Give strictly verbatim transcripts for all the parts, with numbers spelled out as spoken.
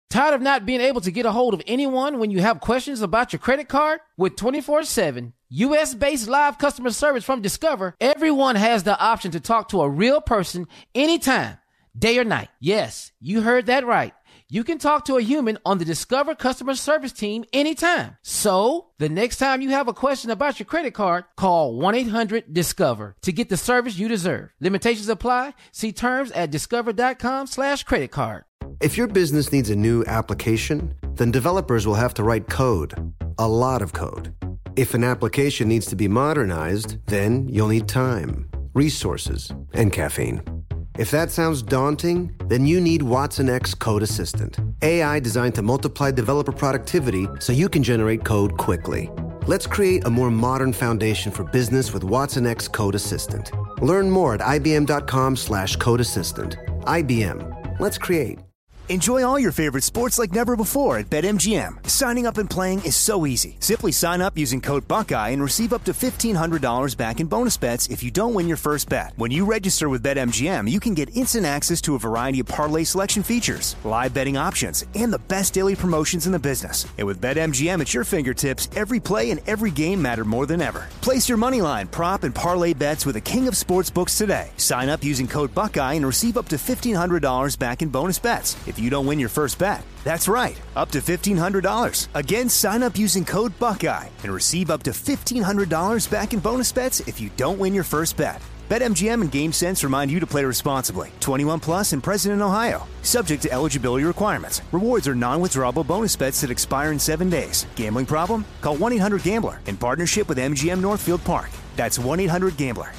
Tired of not being able to get a hold of anyone when you have questions about your credit card? With twenty-four seven U S-based live customer service from Discover, everyone has the option to talk to a real person anytime, day or night. Yes, you heard that right. You can talk to a human on the Discover customer service team anytime. So, the next time you have a question about your credit card, call one eight hundred discover to get the service you deserve. Limitations apply. See terms at discover.com slash credit card. If your business needs a new application, then developers will have to write code. A lot of code. If an application needs to be modernized, then you'll need time, resources, and caffeine. If that sounds daunting, then you need Watson X Code Assistant, A I designed to multiply developer productivity so you can generate code quickly. Let's create a more modern foundation for business with Watson X Code Assistant. Learn more at ibm.com slash code assistant. I B M. Let's create. Enjoy all your favorite sports like never before at BetMGM. Signing up and playing is so easy. Simply sign up using code Buckeye and receive up to fifteen hundred dollars back in bonus bets if you don't win your first bet. When you register with BetMGM, you can get instant access to a variety of parlay selection features, live betting options, and the best daily promotions in the business. And with BetMGM at your fingertips, every play and every game matter more than ever. Place your moneyline, prop, and parlay bets with the king of sportsbooks today. Sign up using code Buckeye and receive up to fifteen hundred dollars back in bonus bets if you don't win your first bet. That's right, up to fifteen hundred dollars. Again, sign up using code Buckeye and receive up to fifteen hundred dollars back in bonus bets if you don't win your first bet. BetMGM and GameSense remind you to play responsibly. twenty-one plus and present in Ohio. Subject to eligibility requirements. Rewards are non-withdrawable bonus bets that expire in seven days. Gambling problem? Call one eight hundred gambler in partnership with M G M Northfield Park. That's one eight hundred gambler.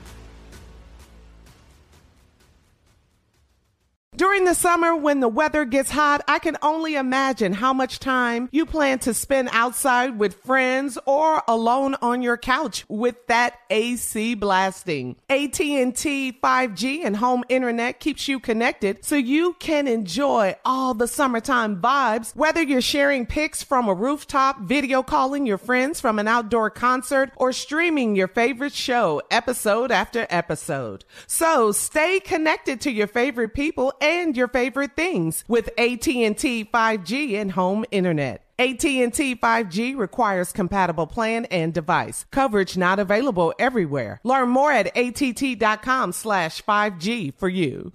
During the summer, when the weather gets hot, I can only imagine how much time you plan to spend outside with friends or alone on your couch with that A C blasting. A T and T five G and home internet keeps you connected so you can enjoy all the summertime vibes, whether you're sharing pics from a rooftop, video calling your friends from an outdoor concert, or streaming your favorite show episode after episode. So stay connected to your favorite people and your favorite things with A T and T five G and home internet. A T and T five G requires compatible plan and device. Coverage not available everywhere. Learn more at att.com slash 5G for you.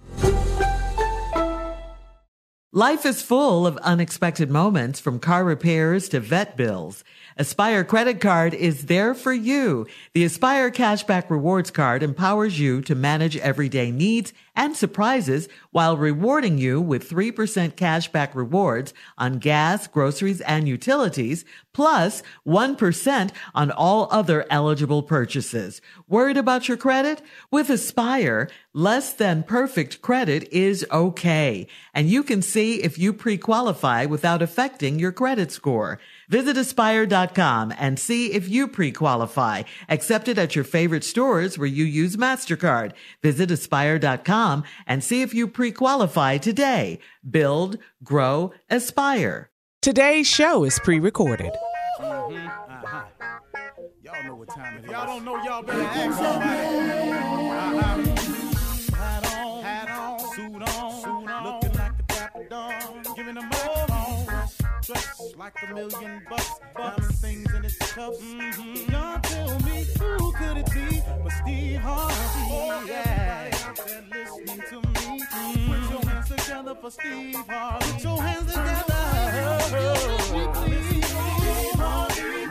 Life is full of unexpected moments, from car repairs to vet bills. Aspire Credit Card is there for you. The Aspire Cashback Rewards Card empowers you to manage everyday needs and surprises while rewarding you with three percent cashback rewards on gas, groceries, and utilities, plus one percent on all other eligible purchases. Worried about your credit? With Aspire, less than perfect credit is okay, and you can see if you pre-qualify without affecting your credit score. Visit aspire dot com and see if you pre-qualify. Accepted at your favorite stores where you use MasterCard. Visit aspire dot com and see if you pre-qualify today. Build, grow, aspire. Today's show is pre-recorded. Mm-hmm. Uh-huh. Y'all know what time it is. Y'all don't know, y'all better ask somebody. Uh-huh. Hat on, hat on, suit on, suit on, looking like the Dapper Dawn, giving them all dressed like a million bucks, diamond things in its cuffs. Mm-hmm. Y'all tell me, who could it be but Steve Harvey? Oh, yeah. Everybody out there listening to me, mm-hmm. Put your hands together for Steve Harvey. Put your hands together. Oh, Steve Harvey.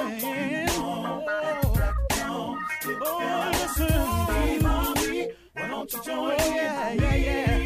Oh, listen, Steve Harvey. Why don't you join me? Oh, yeah, yeah, yeah.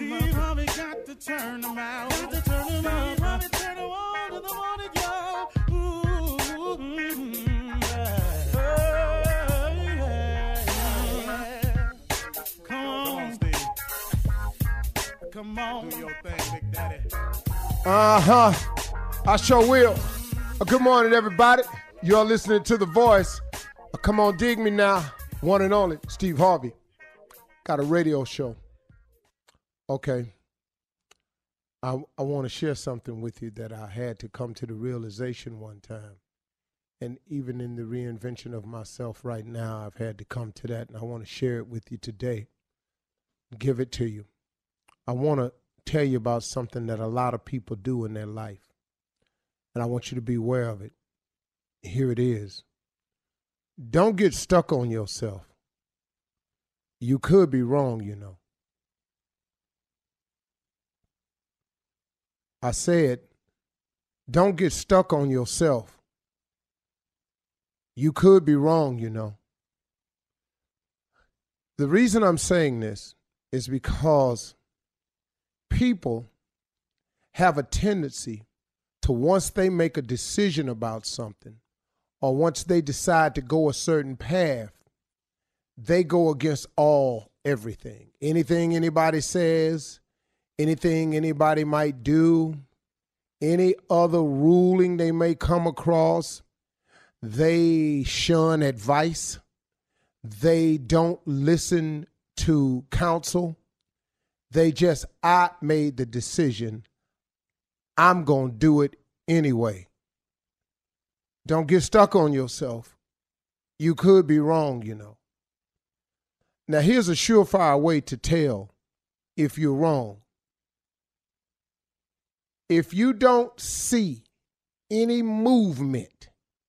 Steve Harvey got to turn them out. Got to turn them out. Harvey turn them on to the morning, y'all. Ooh, mm, yeah. Oh, yeah, yeah. Come on, Steve. Come on. Do your thing, Big Daddy. Uh-huh. I sure will. Uh, good morning, everybody. You're listening to The Voice. Uh, come on, dig me now. One and only, Steve Harvey. Got a radio show. Okay. I, I want to share something with you that I had to come to the realization one time. And even in the reinvention of myself right now, I've had to come to that, and I want to share it with you today. Give it to you. I want to tell you about something that a lot of people do in their life. And I want you to be aware of it. Here it is. Don't get stuck on yourself. You could be wrong, you know. I said, don't get stuck on yourself. You could be wrong, you know. The reason I'm saying this is because people have a tendency to, once they make a decision about something, or once they decide to go a certain path, they go against all, everything. Anything anybody says, anything anybody might do, any other ruling they may come across, they shun advice. They don't listen to counsel. They just, I made the decision. I'm going to do it anyway. Don't get stuck on yourself. You could be wrong, you know. Now, here's a surefire way to tell if you're wrong. If you don't see any movement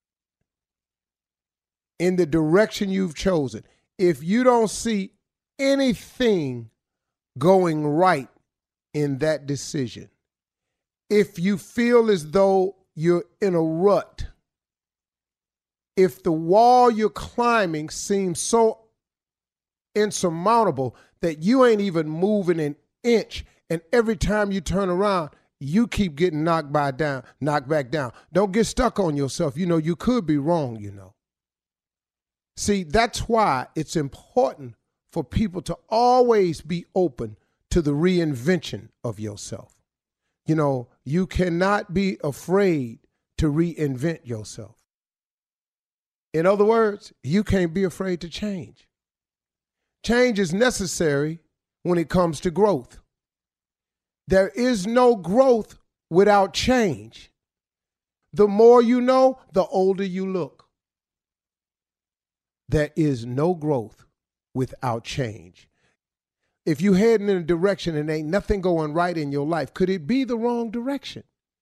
in the direction you've chosen, if you don't see anything going right in that decision, if you feel as though you're in a rut, if the wall you're climbing seems so insurmountable that you ain't even moving an inch, and every time you turn around, you keep getting knocked by down, knocked back down. Don't get stuck on yourself. You know, you could be wrong, you know. See, that's why it's important for people to always be open to the reinvention of yourself. You know, you cannot be afraid to reinvent yourself. In other words, you can't be afraid to change. Change is necessary when it comes to growth. There is no growth without change. The more you know, the older you look. There is no growth without change. If you're heading in a direction and ain't nothing going right in your life, could it be the wrong direction?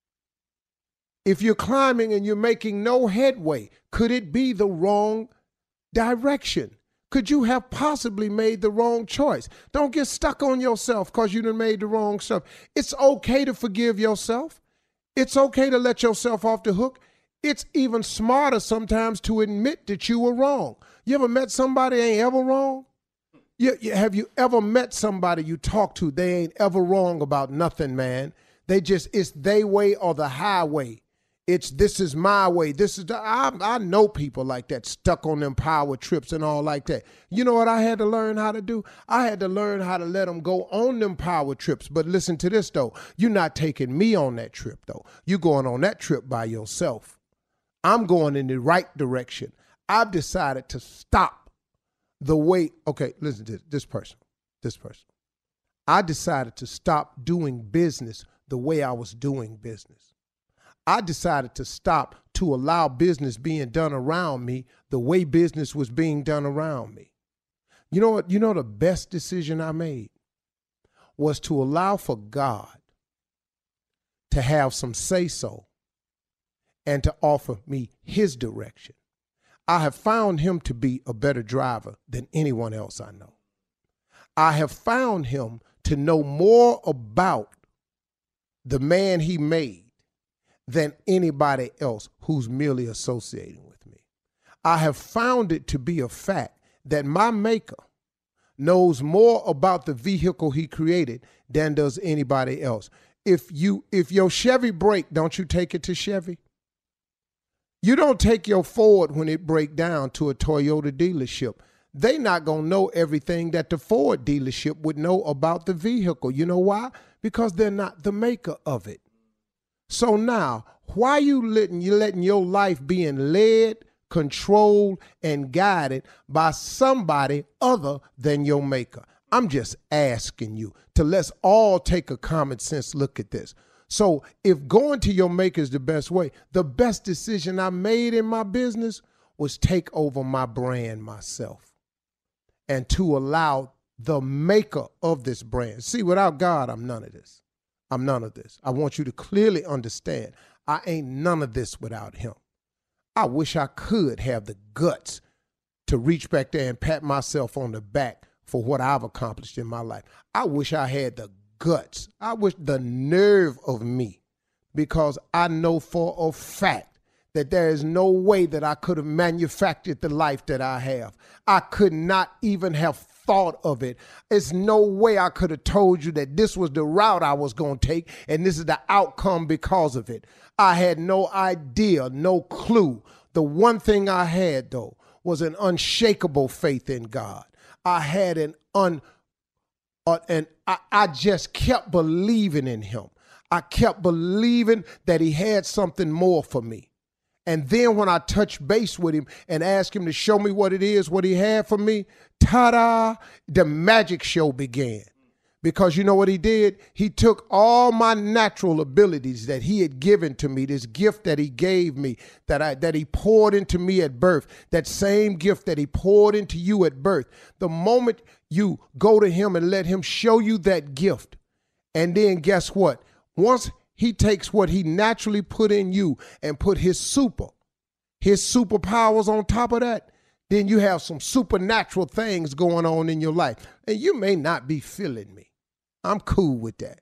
If you're climbing and you're making no headway, could it be the wrong direction? Could you have possibly made the wrong choice? Don't get stuck on yourself because you done made the wrong stuff. It's okay to forgive yourself. It's okay to let yourself off the hook. It's even smarter sometimes to admit that you were wrong. You ever met somebody ain't ever wrong? You, you, have you ever met somebody you talk to, they ain't ever wrong about nothing, man. They just, it's they way or the highway. It's this is my way. This is the, I, I know people like that, stuck on them power trips and all like that. You know what I had to learn how to do? I had to learn how to let them go on them power trips. But listen to this, though. You're not taking me on that trip, though. You're going on that trip by yourself. I'm going in the right direction. I've decided to stop the way. Okay, listen to this, this person, this person. I decided to stop doing business the way I was doing business. I decided to stop to allow business being done around me the way business was being done around me. You know what? You know the best decision I made was to allow for God to have some say-so and to offer me his direction. I have found him to be a better driver than anyone else I know. I have found him to know more about the man he made than anybody else who's merely associating with me. I have found it to be a fact that my maker knows more about the vehicle he created than does anybody else. If you if your Chevy break, don't you take it to Chevy? You don't take your Ford when it break down to a Toyota dealership. They not going to know everything that the Ford dealership would know about the vehicle. You know why? Because they're not the maker of it. So now, why you letting you letting your life being led, controlled, and guided by somebody other than your maker? I'm just asking you to let's all take a common sense look at this. So if going to your maker is the best way, the best decision I made in my business was take over my brand myself and to allow the maker of this brand. See, without God, I'm none of this. I'm none of this. I want you to clearly understand I ain't none of this without him. I wish I could have the guts to reach back there and pat myself on the back for what I've accomplished in my life. I wish I had the guts. I wish the nerve of me, because I know for a fact that there is no way that I could have manufactured the life that I have. I could not even have thought of it. There's no way I could have told you that this was the route I was going to take and this is the outcome because of it. I had no idea, no clue. The one thing I had, though, was an unshakable faith in God. I had an un, uh, and I, I just kept believing in him. I kept believing that he had something more for me. And then when I touched base with him and asked him to show me what it is, what he had for me, ta-da, the magic show began. Because you know what he did? He took all my natural abilities that he had given to me, this gift that he gave me, that I that he poured into me at birth, that same gift that he poured into you at birth. The moment you go to him and let him show you that gift, and then guess what? Once he takes what he naturally put in you and put his super, his superpowers on top of that, then you have some supernatural things going on in your life. And you may not be feeling me. I'm cool with that.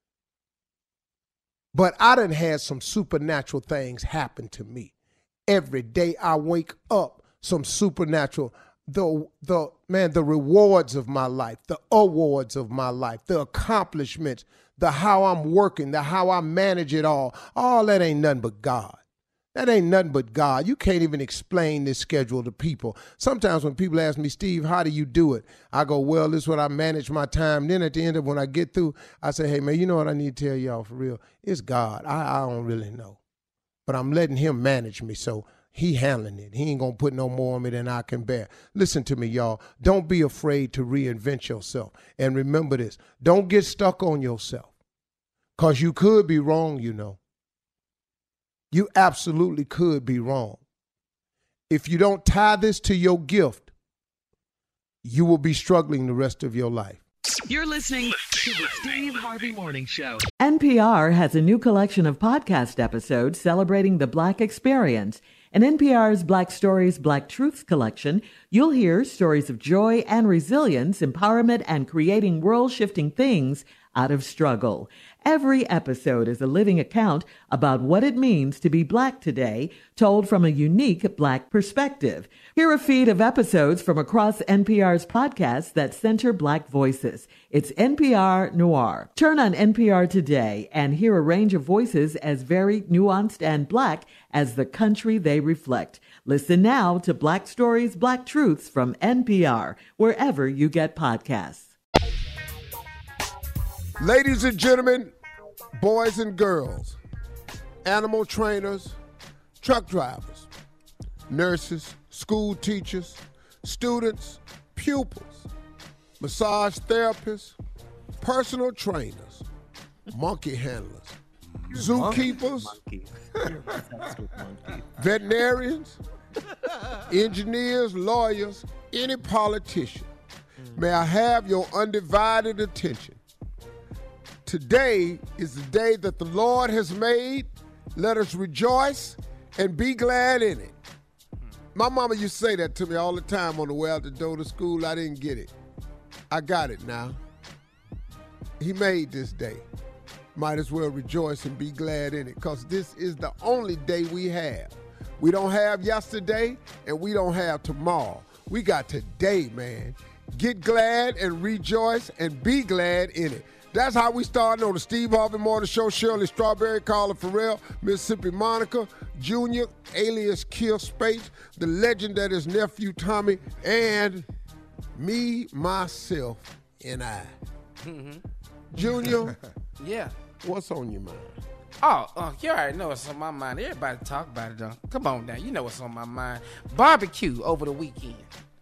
But I done had some supernatural things happen to me. Every day I wake up, some supernatural, the, the man, the rewards of my life, the awards of my life, the accomplishments, the how I'm working, the how I manage it all, all that ain't nothing but God. That ain't nothing but God. You can't even explain this schedule to people. Sometimes when people ask me, Steve, how do you do it? I go, well, this is what I manage my time. Then at the end of when I get through, I say, hey, man, you know what I need to tell y'all for real? It's God. I, I don't really know. But I'm letting him manage me, so he handling it. He ain't going to put no more on me than I can bear. Listen to me, y'all. Don't be afraid to reinvent yourself. And remember this. Don't get stuck on yourself, because you could be wrong, you know. You absolutely could be wrong. If you don't tie this to your gift, you will be struggling the rest of your life. You're listening to the Steve Harvey Morning Show. N P R has a new collection of podcast episodes celebrating the Black experience. In N P R's Black Stories, Black Truths collection, you'll hear stories of joy and resilience, empowerment, and creating world-shifting things out of struggle. Every episode is a living account about what it means to be Black today, told from a unique Black perspective. Hear a feed of episodes from across N P R's podcasts that center Black voices. It's N P R Noir. Turn on N P R today and hear a range of voices as varied, nuanced, and Black as the country they reflect. Listen now to Black Stories, Black Truths from N P R, wherever you get podcasts. Ladies and gentlemen, boys and girls, animal trainers, truck drivers, nurses, school teachers, students, pupils, massage therapists, personal trainers, monkey handlers, zookeepers, veterinarians, engineers, lawyers, any politician. May I have your undivided attention? Today is the day that the Lord has made. Let us rejoice and be glad in it. My mama used to say that to me all the time on the way out the door to school. I didn't get it. I got it now. He made this day. Might as well rejoice and be glad in it, because this is the only day we have. We don't have yesterday and we don't have tomorrow. We got today, man. Get glad and rejoice and be glad in it. That's how we started on the Steve Harvey Morning Show. Shirley Strawberry, Carla Farrell, Mississippi Monica, Junior, alias Kill Space, the legend that is Nephew Tommy, and me, myself, and I. Mm-hmm. Junior, yeah. What's on your mind? Oh, uh, you already know what's on my mind. Everybody talk about it, though. Come on now. You know what's on my mind. Barbecue over the weekend.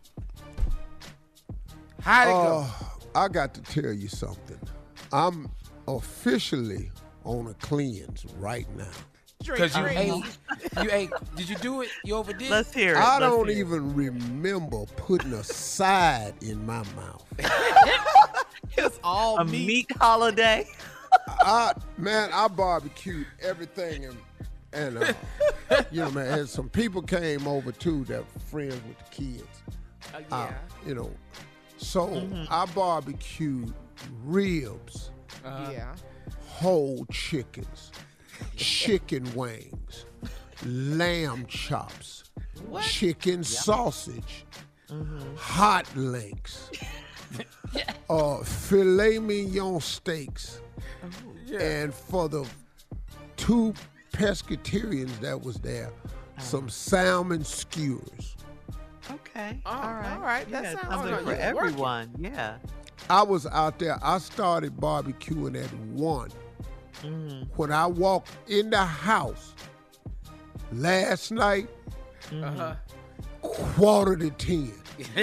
How'd it go? Uh, I got to tell you something. I'm officially on a cleanse right now. Because you ate, you ate, did you do it? You overdid it? Let's hear it. I Let's don't hear even it. remember putting a side in my mouth. It's all a meat. meat holiday. I, man, I barbecued everything, and, and uh, you know, man, and some people came over too that were friends with the kids. Uh, yeah. Uh, you know, so mm-hmm. I barbecued ribs, uh, Yeah. whole chickens, chicken wings, lamb chops, What? chicken yep. sausage, mm-hmm. hot links, uh, filet mignon steaks, oh, yeah. and for the two pescatarians that was there, oh. some salmon skewers. Okay. Oh, all right. all right. That yeah, sounds something good. for You're everyone. Yeah. I was out there. I started barbecuing at one. Mm. When I walked in the house last night, Mm-hmm. Uh-huh. quarter to ten.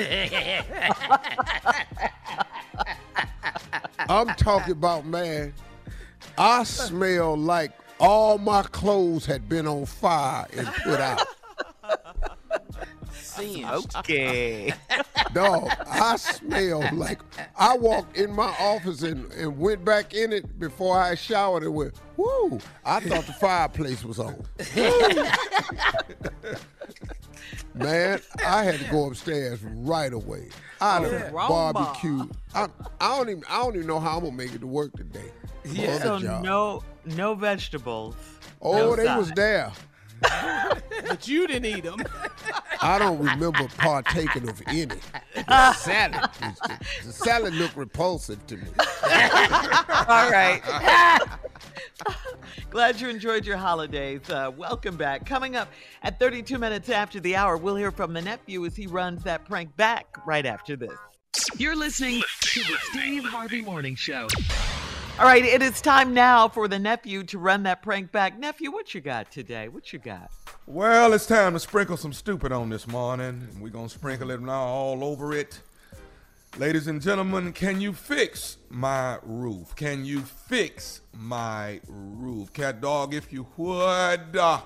I'm talking about, man, I smell like all my clothes had been on fire and put out. Okay. Dog, I smell like I walked in my office and, and went back in it before I showered and went, whoo, I thought the fireplace was on. Man, I had to go upstairs right away. I had a barbecue. I, I don't even I don't even know how I'm gonna make it to work today. Yeah. So no no vegetables. Oh, no they side. was there. But you didn't eat them. I don't remember partaking of any. The salad, the, the salad looked repulsive to me. All right. Glad you enjoyed your holidays. Uh, welcome back. Coming up at thirty-two minutes after the hour, we'll hear from the nephew as he runs that prank back right after this. You're listening to the Steve Harvey Morning Show. All right, it is time now for the nephew to run that prank back. Nephew, what you got today? What you got? Well, it's time to sprinkle some stupid on this morning. We're going to sprinkle it now all over it. Ladies and gentlemen, can you fix my roof? Can you fix my roof? Cat dog, if you would. Uh.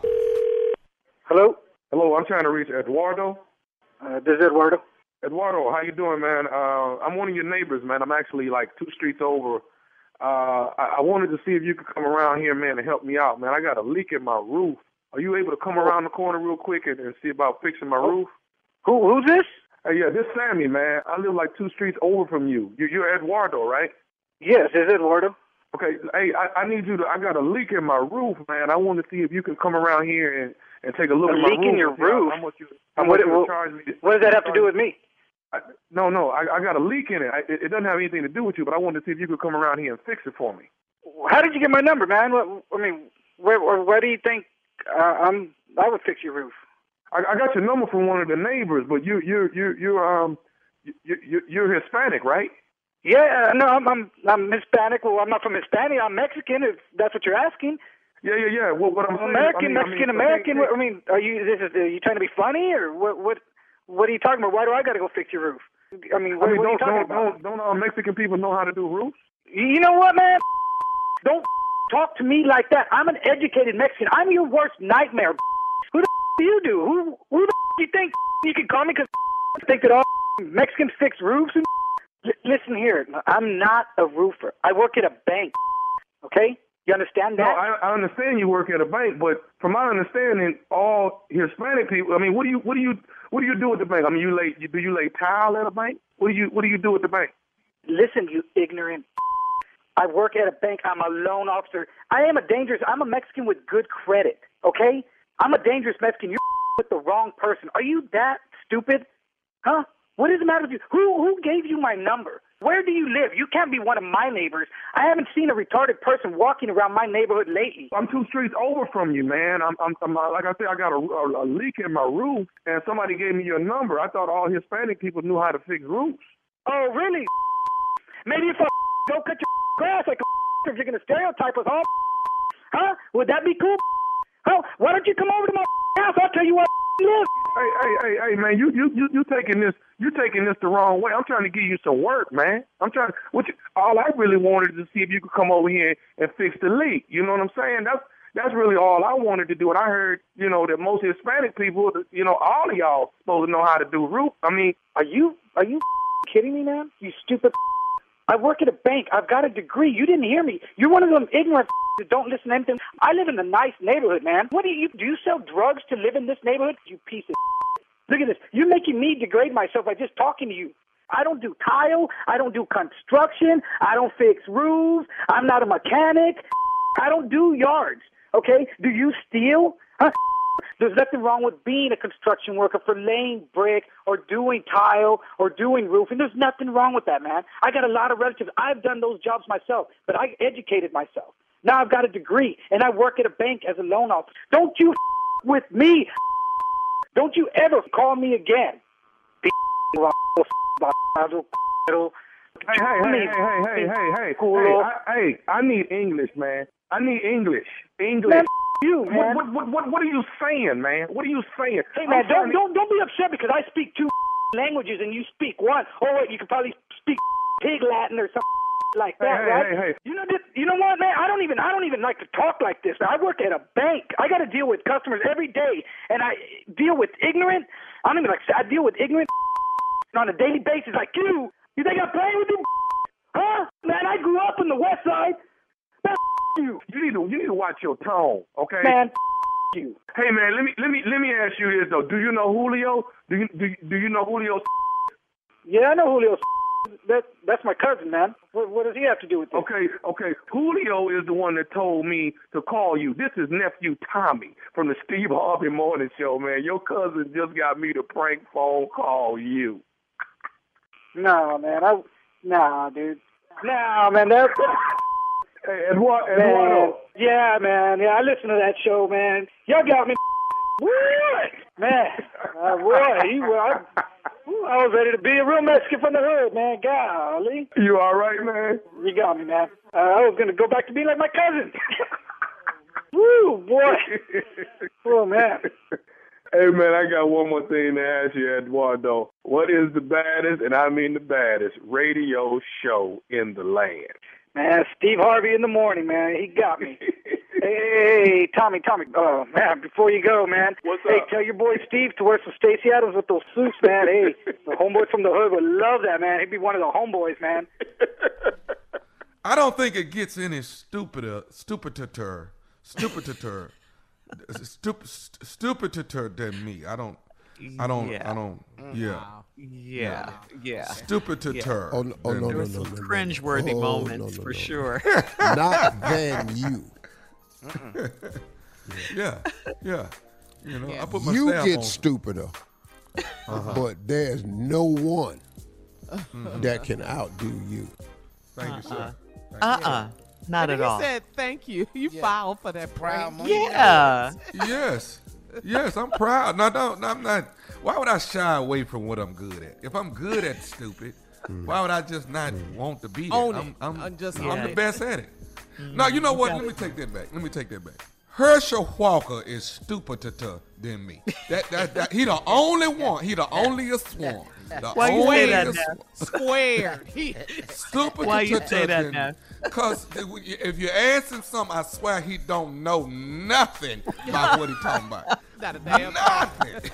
Hello? Hello, I'm trying to reach Eduardo. Uh, this is Eduardo. Eduardo, how you doing, man? Uh, I'm one of your neighbors, man. I'm actually like two streets over. Uh, I, I wanted to see if you could come around here, man, and help me out, man. I got a leak in my roof. Are you able to come around the corner real quick and, and see about fixing my roof? Who? Who's this? Hey, yeah, this Sammy, man. I live like two streets over from you. you you're Eduardo, right? Yes, it's Eduardo. Okay, hey, I, I need you to, I got a leak in my roof, man. I want to see if you can come around here and, and take a look a at my roof. A leak in your roof? How much you, how what, much you what, charge me? What does that have to do with me? I, no, no, I, I got a leak in it. I, it. It doesn't have anything to do with you, but I wanted to see if you could come around here and fix it for me. How did you get my number, man? What, I mean, where, where do you think uh, I'm? I would fix your roof. I, I got your number from one of the neighbors, but you, you, you, you, um, you, you, you're Hispanic, right? Yeah, no, I'm, I'm, I'm Hispanic. Well, I'm not from Hispania. I'm Mexican. If that's what you're asking. Yeah, yeah, yeah. Well, what I'm saying, American, I mean, Mexican, I mean, American. okay, I mean, are you? This is. Are you trying to be funny, or what? What? What are you talking about? Why do I got to go fix your roof? I mean, what, I mean, what are you don't, talking don't, about? Don't, don't all Mexican people know how to do roofs? You know what, man? Don't talk to me like that. I'm an educated Mexican. I'm your worst nightmare. Who the do you do? Who who the do you think you can call me because think that all Mexicans fix roofs? And L- listen here, I'm not a roofer. I work at a bank. Okay, you understand that? No, I, I understand you work at a bank, but from my understanding, all Hispanic people. I mean, what do you what do you what do you do at the bank? I mean, you lay you, do you lay tile at a bank? What do you what do you do at the bank? Listen, you ignorant. I work at a bank. I'm a loan officer. I am a dangerous. I'm a Mexican with good credit. Okay, I'm a dangerous Mexican. You're with the wrong person. Are you that stupid? Huh? What is the matter with you? Who who gave you my number? Where do you live? You can't be one of my neighbors. I haven't seen a retarded person walking around my neighborhood lately. I'm two streets over from you, man. I'm, I'm, I'm like I said, I got a, a, a leak in my roof, and somebody gave me your number. I thought all Hispanic people knew how to fix roofs. Oh, really? Maybe if I go cut your grass like a if you're going to stereotype us all, huh? Would that be cool? Huh? Why don't you come over to my house? I'll tell you what live. Hey, hey, hey, hey, man, you, you, you, you taking this, you taking this the wrong way. I'm trying to give you some work, man. I'm trying. What you, all I really wanted to see if you could come over here and fix the leak. You know what I'm saying? That's that's really all I wanted to do. And I heard, you know, that most Hispanic people, you know, all of y'all supposed to know how to do roof. I mean, are you are you kidding me, man? You stupid. I work at a bank. I've got a degree. You didn't hear me. You're one of them ignorant that don't listen to anything. I live in a nice neighborhood, man. What do you do? You sell drugs to live in this neighborhood? You piece of Look at this. You're making me degrade myself by just talking to you. I don't do tile. I don't do construction. I don't fix roofs. I'm not a mechanic. I don't do yards. Okay? Do you steal? Huh? There's nothing wrong with being a construction worker for laying brick or doing tile or doing roofing. There's nothing wrong with that, man. I got a lot of relatives. I've done those jobs myself, but I educated myself. Now I've got a degree, and I work at a bank as a loan officer. Don't you with me. Don't you ever call me again. Hey, hey, hey, hey, hey, hey, hey, cool. Hey, I, hey, I need English, man. I need English. English. Man, you, man. What, what, what, what are you saying, man? What are you saying? Hey, man, don't, to... don't, don't be upset because I speak two languages and you speak one. Oh, wait, you can probably speak pig Latin or something like that, hey, right? Hey, hey, hey. You know this, you know what, man? I don't even, I don't even like to talk like this. I work at a bank. I got to deal with customers every day, and I deal with ignorant. I don't even like. I deal with ignorant on a daily basis, like you. You think I'm playing with you? Huh? Man, I grew up in the West Side. Man, you. You need to, you need to watch your tone, okay? Man, you. Hey, man, let me, let me, let me ask you this though. Do you know Julio? Do you, do, do you know Julio? Yeah, I know Julio. That that's my cousin, man. What, what does he have to do with this? Okay, okay. Julio is the one that told me to call you. This is nephew Tommy from the Steve Harvey Morning Show, man. Your cousin just got me to prank phone call you. No, man. I nah, dude. No, man. That's hey, Eduardo. Eduardo. Yeah, man. Yeah, I listen to that show, man. Y'all got me. What? Man, uh, boy, he was. I, I was ready to be a real Mexican from the hood, man. Golly. You all right, man? You got me, man. Uh, I was going to go back to being like my cousin. Woo, boy. Oh, man. Hey, man, I got one more thing to ask you, Eduardo. What is the baddest, and I mean the baddest, radio show in the land? Man, Steve Harvey in the morning, man. He got me. Hey, Tommy, Tommy. Oh, man, before you go, man. What's hey, up? Tell your boy Steve to wear some Stacey Adams with those suits, man. Hey, the homeboy from the hood would love that, man. He'd be one of the homeboys, man. I don't think it gets any stupider, stupider, stupider, stup, stupider than me. I don't, I don't, yeah. I don't, yeah. Yeah, yeah. Stupider. Yeah. Oh, no, oh, no, there no, were no, some no, no, cringeworthy no. moments no, no, for no. sure. Not than you. Yeah, yeah. You know, I put my You stamp get on. stupider, Uh-huh. but there's no one Mhm. that can outdo you. Thank you, sir. Uh-uh. Not and at he all. said thank you. You filed for that prank. Yeah. Yes, yes. I'm proud. No, no, no, I'm not. Why would I shy away from what I'm good at? If I'm good at stupid, why would I just not want to be there? Own I'm, it. I'm, Uh, just I'm own the it. best at it. No, you know what? Let me take that back. Let me take that back. Herschel Walker is stupider than me. That, that, that, he the only one. He the onlyest one. The Why you say that onlyest now? one. Squared. He Stupid. Why you say that now? Because if you ask him something, I swear he don't know nothing about what he talking about. not a damn Nothing.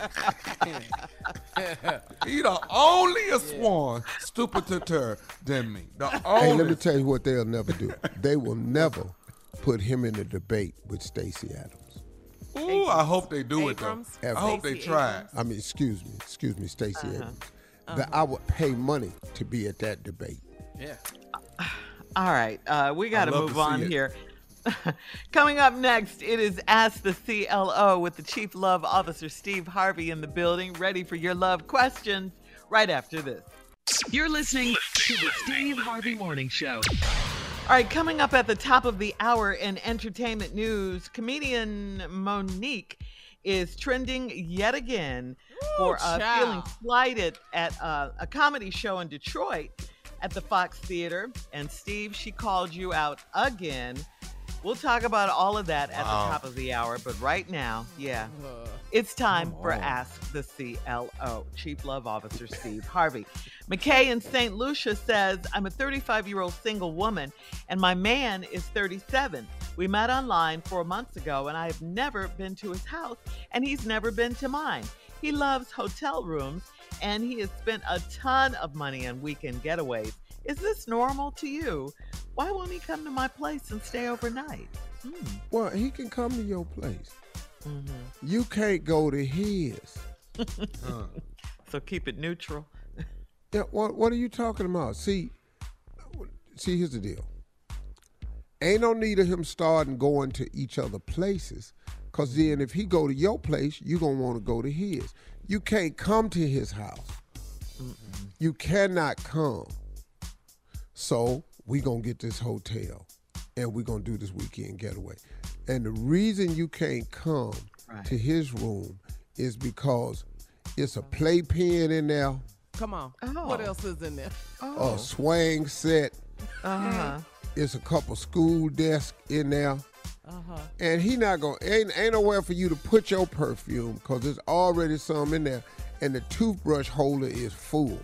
He the onlyest one stupider than me. The Hey, only. let me tell you what they'll never do. They will never put him in a debate with Stacey Adams. Ooh, I hope they do Abrams. it though. I hope they Stacey try. Abrams. I mean, excuse me, excuse me, Stacey Uh-huh. Abrams. That I would pay money to be at that debate. Yeah. All right, uh, we got to love move to see on it. here. Coming up next, it is Ask the C L O with the Chief Love Officer Steve Harvey in the building, ready for your love questions right after this. You're listening to the Steve Harvey Morning Show. All right, coming up at the top of the hour in entertainment news, comedian Monique is trending yet again for uh, child. feeling slighted at uh, a comedy show in Detroit at the Fox Theater. And Steve, she called you out again. We'll talk about all of that at Wow. the top of the hour. But right now, yeah, it's time for Ask the C L O, Chief Love Officer Steve Harvey. McKay in Saint Lucia says, I'm a thirty-five-year-old single woman, and my man is thirty-seven. We met online four months ago, and I have never been to his house, and he's never been to mine. He loves hotel rooms, and he has spent a ton of money on weekend getaways. Is this normal to you? Why won't he come to my place and stay overnight? Hmm. Well, he can come to your place. Mm-hmm. You can't go to his. So keep it neutral. Yeah, what what are you talking about? See, see, here's the deal. Ain't no need of him starting going to each other places, because then if he go to your place, you going to want to go to his. You can't come to his house. Mm-mm. You cannot come. So we going to get this hotel, and we going to do this weekend getaway. And the reason you can't come Right. to his room is because it's a playpen in there, Come on. Oh. What else is in there? Oh. a swing set. Uh-huh. It's a couple school desks in there. Uh-huh. And he not going, ain't, ain't nowhere for you to put your perfume because there's already some in there. And the toothbrush holder is full.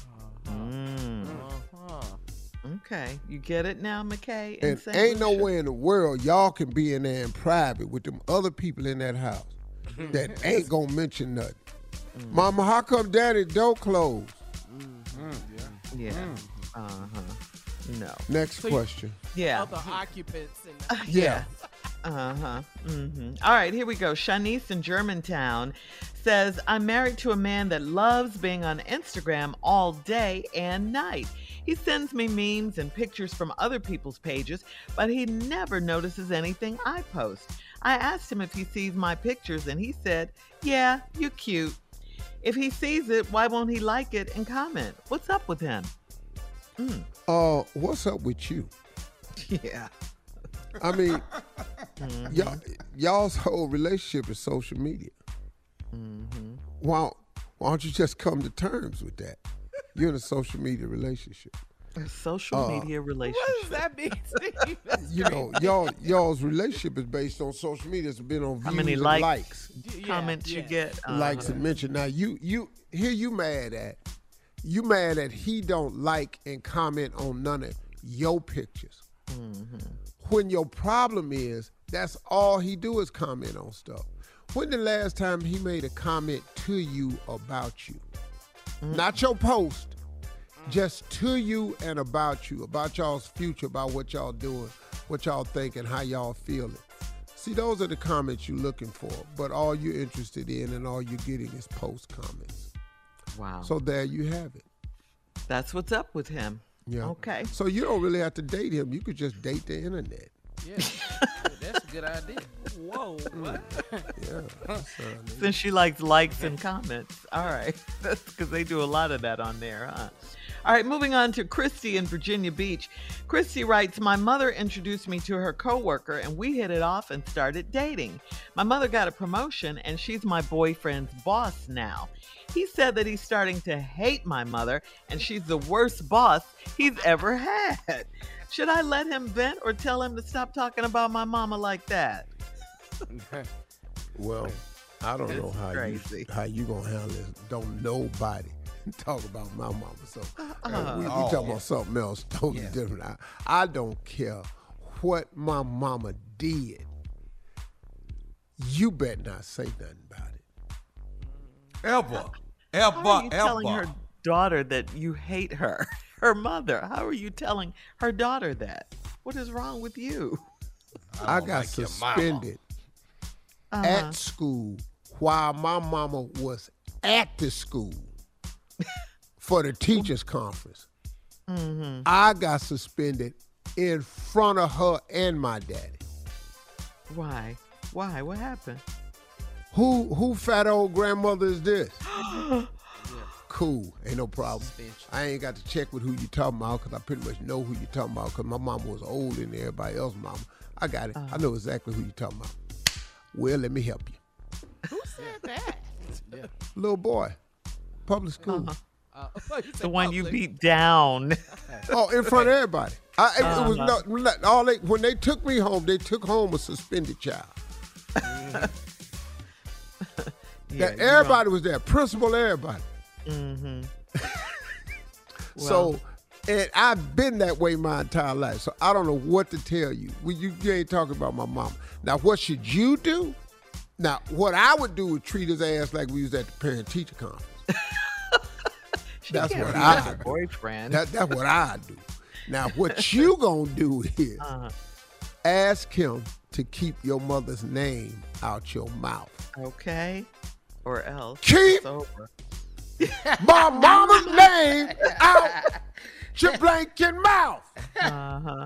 Mm. Uh-huh. Okay. You get it now, McKay? in And Saint ain't no Lucia? way in the world y'all can be in there in private with them other people in that house that ain't going to mention nothing. Mama, how come daddy door closed? Yeah. Uh-huh. No. Next So you- question. Yeah. Other occupants in the Yeah. Uh-huh. Mm-hmm. All right, here we go. Shanice in Germantown says, I'm married to a man that loves being on Instagram all day and night. He sends me memes and pictures from other people's pages, but he never notices anything I post. I asked him if he sees my pictures, and he said, yeah, you're cute. If he sees it, why won't he like it and comment? What's up with him? Mm. Uh, what's up with you? Yeah. I mean, y'all, y'all's whole relationship is social media. Mm-hmm. Why, why don't you just come to terms with that? You're in a social media relationship. A social Uh, media relationship. What does that mean, Steve? That's You know, y'all y'all's relationship is based on social media. It's been on views How many and likes, likes, Yeah, comments you yeah. get? Uh, likes and mention. Now you you here you mad at you mad at he don't like and comment on none of your pictures. Mm-hmm. When your problem is that's all he do is comment on stuff. When the last time he made a comment to you about you? Mm-hmm. Not your post, just to you and about you, about y'all's future, about what y'all doing, what y'all thinking, how y'all feeling. See, those are the comments you're looking for, but all you're interested in and all you're getting is post comments. Wow. So there you have it. That's what's up with him. Yeah. Okay. So you don't really have to date him. You could just date the internet. Yeah, that's a good idea. Whoa. What? Yeah. So, Since she likes likes and comments. All right. That's because they do a lot of that on there, huh? All right, moving on to Christy in Virginia Beach. Christy writes, my mother introduced me to her coworker and we hit it off and started dating. My mother got a promotion and she's my boyfriend's boss now. He said that he's starting to hate my mother and she's the worst boss he's ever had. Should I let him vent or tell him to stop talking about my mama like that? well, I don't know It's how crazy. you how you gonna handle this. Don't nobody talk about my mama. So uh, we, we Oh. talking about something else totally Yeah. different. I, I don't care what my mama did. You better not say nothing about it. Ever. Ever, How are you ever. telling her daughter that you hate her? Her mother. How are you telling her daughter that? What is wrong with you? I, don't got like your mama. suspended Uh-huh. at school while my mama was at the school for the teachers conference. Mm-hmm. I got suspended in front of her and my daddy. Why? Why? What happened? Who who fat old grandmother is this? cool. Ain't no problem. I ain't got to check with who you talking about because I pretty much know who you talking about because my mama was older than everybody else's mama. I got it. Uh-huh. I know exactly who you talking about. Well, let me help you. Who said that? Yeah. Little boy. Public school. Uh-huh. Uh, The one you beat down. Oh, in front of everybody. I, it, it was Uh-huh. no, not- all they, when they took me home, they took home a suspended child. Yeah, That you everybody was there, principal, everybody. Mm-hmm. So, and I've been that way my entire life. So I don't know what to tell you. We, you, you ain't talking about my mama. Now, what should you do? Now, what I would do is treat his ass like we was at the parent-teacher conference. That's can't what be I your do. boyfriend. That, that's what I do. Now, what you gonna do is Uh-huh. ask him to keep your mother's name out your mouth. Okay. Or else. Keep it's over. my mama's name out your blanking mouth. Uh-huh.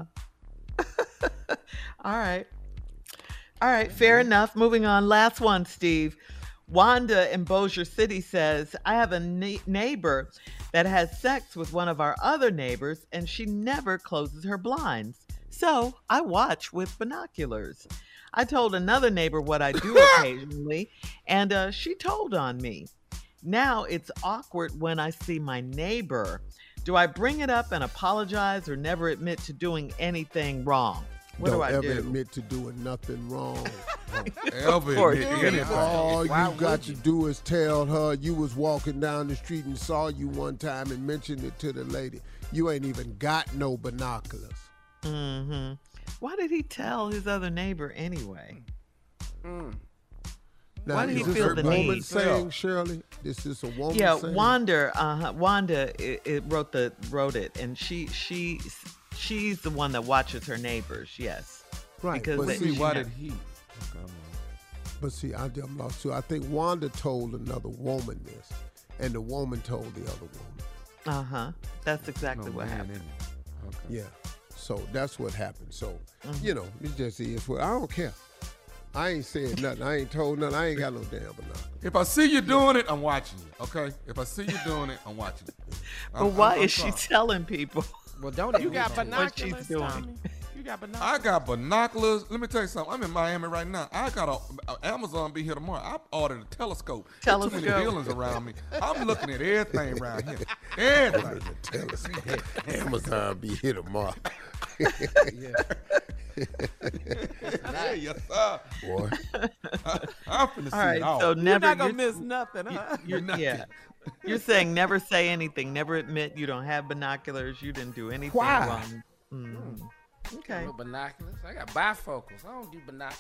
All right. All right, fair enough. Moving on. Last one, Steve. Wanda in Bossier City says, I have a ne- neighbor that has sex with one of our other neighbors, and she never closes her blinds. So I watch with binoculars. I told another neighbor what I do occasionally, and uh, she told on me. Now it's awkward when I see my neighbor. Do I bring it up and apologize or never admit to doing anything wrong? What Don't do I ever do? admit to doing nothing wrong. Ever course. admit anything. All you Why got would to you? do is tell her you was walking down the street and saw you one time and mentioned it to the lady. You ain't even got no binoculars. Mm-hmm. Why did he tell his other neighbor anyway? Now, Why did he is this feel a the woman need? saying, Shirley? This is a woman Yeah, saying? Wanda. Uh, Wanda it, it wrote the wrote it, and she she she's the one that watches her neighbors. Yes, Right, because but they- see, she Why ne- did he? But see, I, I'm lost too. I think Wanda told another woman this, and the woman told the other woman. Uh huh. That's exactly No what man happened. in it. Okay. Yeah. So that's what happened. So, Mhm. you know, it just is what I don't care. I ain't said nothing. I ain't told nothing. I ain't got no damn binoculars. If I see you doing it, I'm watching you. Okay. If I see you doing it, I'm watching you. But I'm- why I'm- I'm is she sorry. telling people? Well, don't You got What binoculars, she's doing. Tommy? You got binoculars? I got binoculars. Let me tell you something. I'm in Miami right now. I got a, a Amazon be here tomorrow. I ordered a telescope. There's Too many Telescope. buildings around me. I'm looking at everything around here. Everything. Telescope. Amazon be here tomorrow. Yeah. Yeah, yes, sir. Boy. I, I'm finna see All right, it all. so You're never. not gonna you're- miss nothing, huh? You're not. Yeah. You're saying never say anything, never admit you don't have binoculars, you didn't do anything Why? wrong. Mm. Okay. No binoculars. I got bifocals. I don't do binoculars.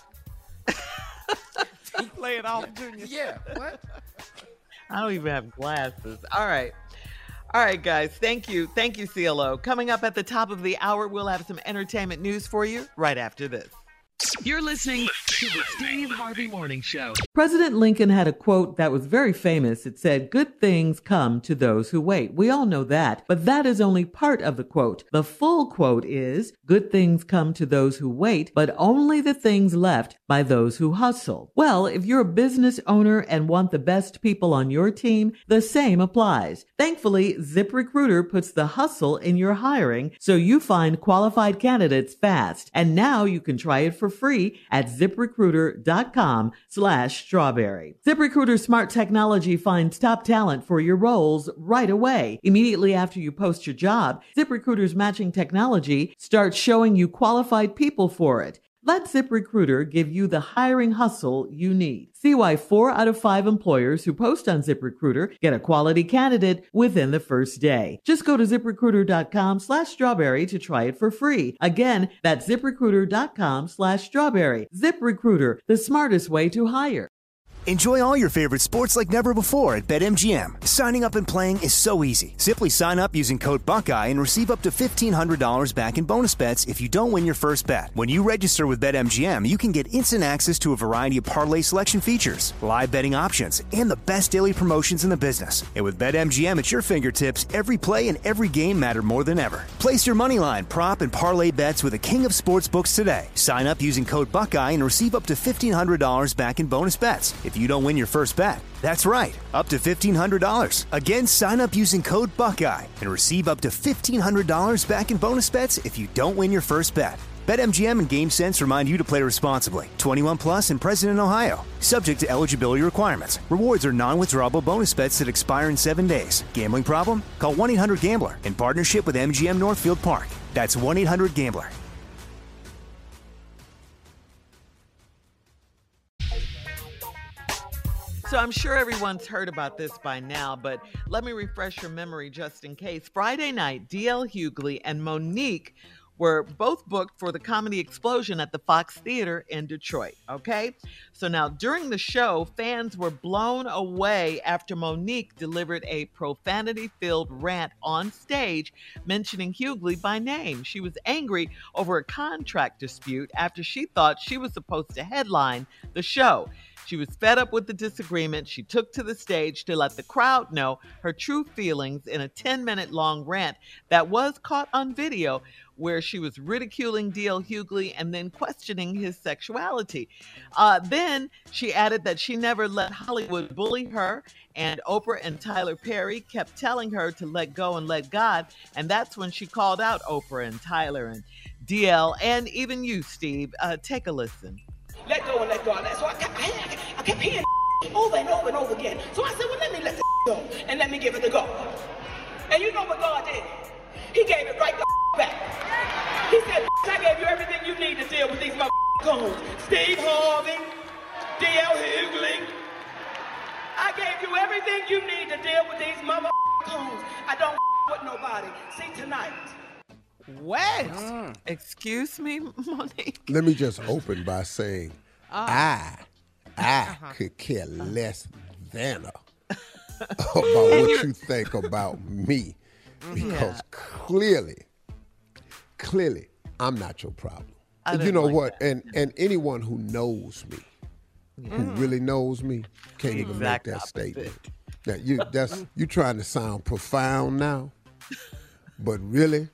Play it off, Junior. Yeah. What? I don't even have glasses. All right. All right, guys. Thank you. Thank you, C L O. Coming up at the top of the hour, we'll have some entertainment news for you right after this. You're listening to the Steve Harvey Morning Show. President Lincoln had a quote that was very famous. It said, "Good things come to those who wait." We all know that, but that is only part of the quote. The full quote is, "Good things come to those who wait, but only the things left by those who hustle." Well, if you're a business owner and want the best people on your team, the same applies. Thankfully, ZipRecruiter puts the hustle in your hiring so you find qualified candidates fast. And now you can try it for free at ZipRecruiter.com slash strawberry. ZipRecruiter smart technology finds top talent for your roles right away. Immediately after you post your job, ZipRecruiter's matching technology starts showing you qualified people for it. Let ZipRecruiter give you the hiring hustle you need. See why four out of five employers who post on ZipRecruiter get a quality candidate within the first day. Just go to ZipRecruiter.com slash strawberry to try it for free. Again, that's ZipRecruiter.com slash strawberry. ZipRecruiter, the smartest way to hire. Enjoy all your favorite sports like never before at BetMGM. Signing up and playing is so easy. Simply sign up using code Buckeye and receive up to fifteen hundred dollars back in bonus bets if you don't win your first bet. When you register with BetMGM, you can get instant access to a variety of parlay selection features, live betting options, and the best daily promotions in the business. And with BetMGM at your fingertips, every play and every game matter more than ever. Place your moneyline, prop, and parlay bets with the king of sportsbooks today. Sign up using code Buckeye and receive up to fifteen hundred dollars back in bonus bets. If if you don't win your first bet. That's right, up to fifteen hundred dollars. Again, sign up using code Buckeye and receive up to fifteen hundred dollars back in bonus bets if you don't win your first bet. BetMGM and GameSense remind you to play responsibly. twenty-one plus and present in Ohio. Subject to eligibility requirements. Rewards are non-withdrawable bonus bets that expire in seven days. Gambling problem? Call one eight hundred gambler in partnership with M G M Northfield Park. That's one eight hundred gambler. So I'm sure everyone's heard about this by now, but let me refresh your memory just in case. Friday night, D L Hughley and Mo'Nique were both booked for the Comedy Explosion at the Fox Theater in Detroit, okay? So now during the show, fans were blown away after Mo'Nique delivered a profanity-filled rant on stage mentioning Hughley by name. She was angry over a contract dispute after she thought she was supposed to headline the show. She was fed up with the disagreement. She took to the stage to let the crowd know her true feelings in a ten-minute long rant that was caught on video, where she was ridiculing D L Hughley and then questioning his sexuality. Uh, then she added that she never let Hollywood bully her, and Oprah and Tyler Perry kept telling her to let go and let God, and that's when she called out Oprah and Tyler and D L, and even you, Steve. Uh, take a listen. Let go and let God. So I kept, I, I kept hearing over and over and over again. So I said, well, let me let the go and let me give it to God. And you know what God did? He gave it right the back. He said, I gave you everything you need to deal with these motherfuckers. Steve Harvey, D L Hughley. I gave you everything you need to deal with these motherfuckers. I don't with nobody. See, tonight. What? Mm. Excuse me, Mo'Nique? Let me just open by saying uh, I, I uh-huh. could care less than a, about what you think about me. Because yeah. clearly, clearly, I'm not your problem. You know like what? That. And and anyone who knows me, yeah. who really knows me, can't exact even make that opposite. statement. Now, you that's you trying to sound profound now, but really,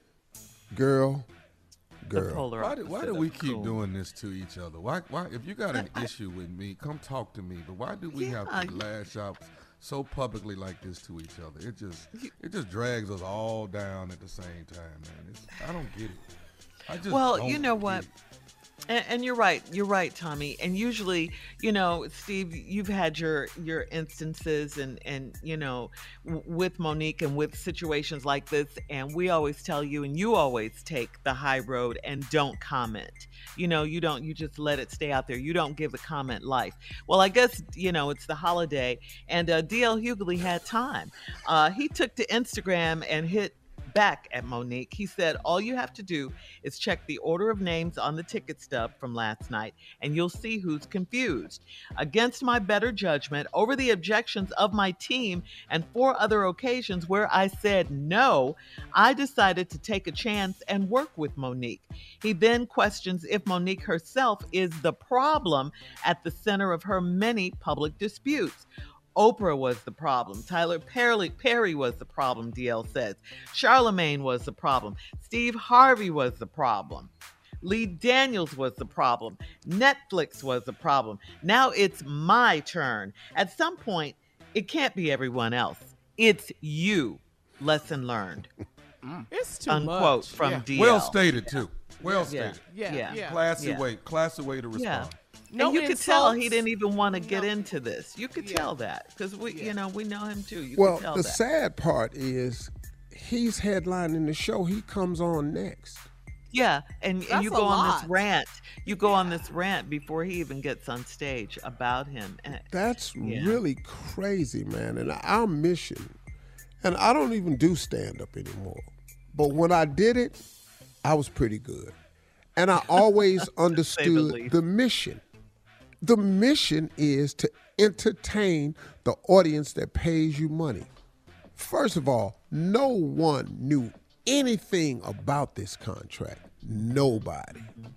girl, girl. Why do, why do we keep cool. doing this to each other? Why why if you got an issue with me, come talk to me. But why do we yeah. have to lash out so publicly like this to each other? It just it just drags us all down at the same time, man. It's, I don't get it. I just well, don't you know what? And, and you're right. You're right, Tommy. And usually, you know, Steve, you've had your your instances and, and you know, w- with Mo'Nique and with situations like this. And we always tell you, and you always take the high road and don't comment. You know, you don't, you just let it stay out there. You don't give a comment life. Well, I guess, you know, it's the holiday and uh, D L Hughley had time. Uh, he took to Instagram and hit back at Mo'Nique. He said, all you have to do is check the order of names on the ticket stub from last night and you'll see who's confused. Against my better judgment, over the objections of my team and four other occasions where I said no, I decided to take a chance and work with Mo'Nique. He then questions if Mo'Nique herself is the problem at the center of her many public disputes. Oprah was the problem. Tyler Perry, Perry was the problem, D L says. Charlemagne was the problem. Steve Harvey was the problem. Lee Daniels was the problem. Netflix was the problem. Now it's my turn. At some point, it can't be everyone else. It's you. Lesson learned. It's too Unquote much. from yeah. D L. Well stated, too. Well yeah. stated. Yeah. yeah. yeah. Classy yeah. way. Classy way to respond. Yeah. No and you insults. could tell he didn't even want to get no. into this. You could yeah. tell that because we, yeah. you know, we know him too. You well, could tell the that. sad part is he's headlining the show. He comes on next. Yeah, and, and you That's go a on lot. this rant. You go Yeah. on this rant before he even gets on stage about him. And, That's yeah. really crazy, man. And our mission, and I don't even do stand-up anymore, but when I did it, I was pretty good. And I always understood the, the mission. The mission is to entertain the audience that pays you money. First of all, no one knew anything about this contract. Nobody.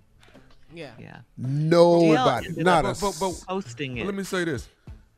Yeah. Yeah. Nobody. D L Not but, a but, but, hosting it. Let me say this.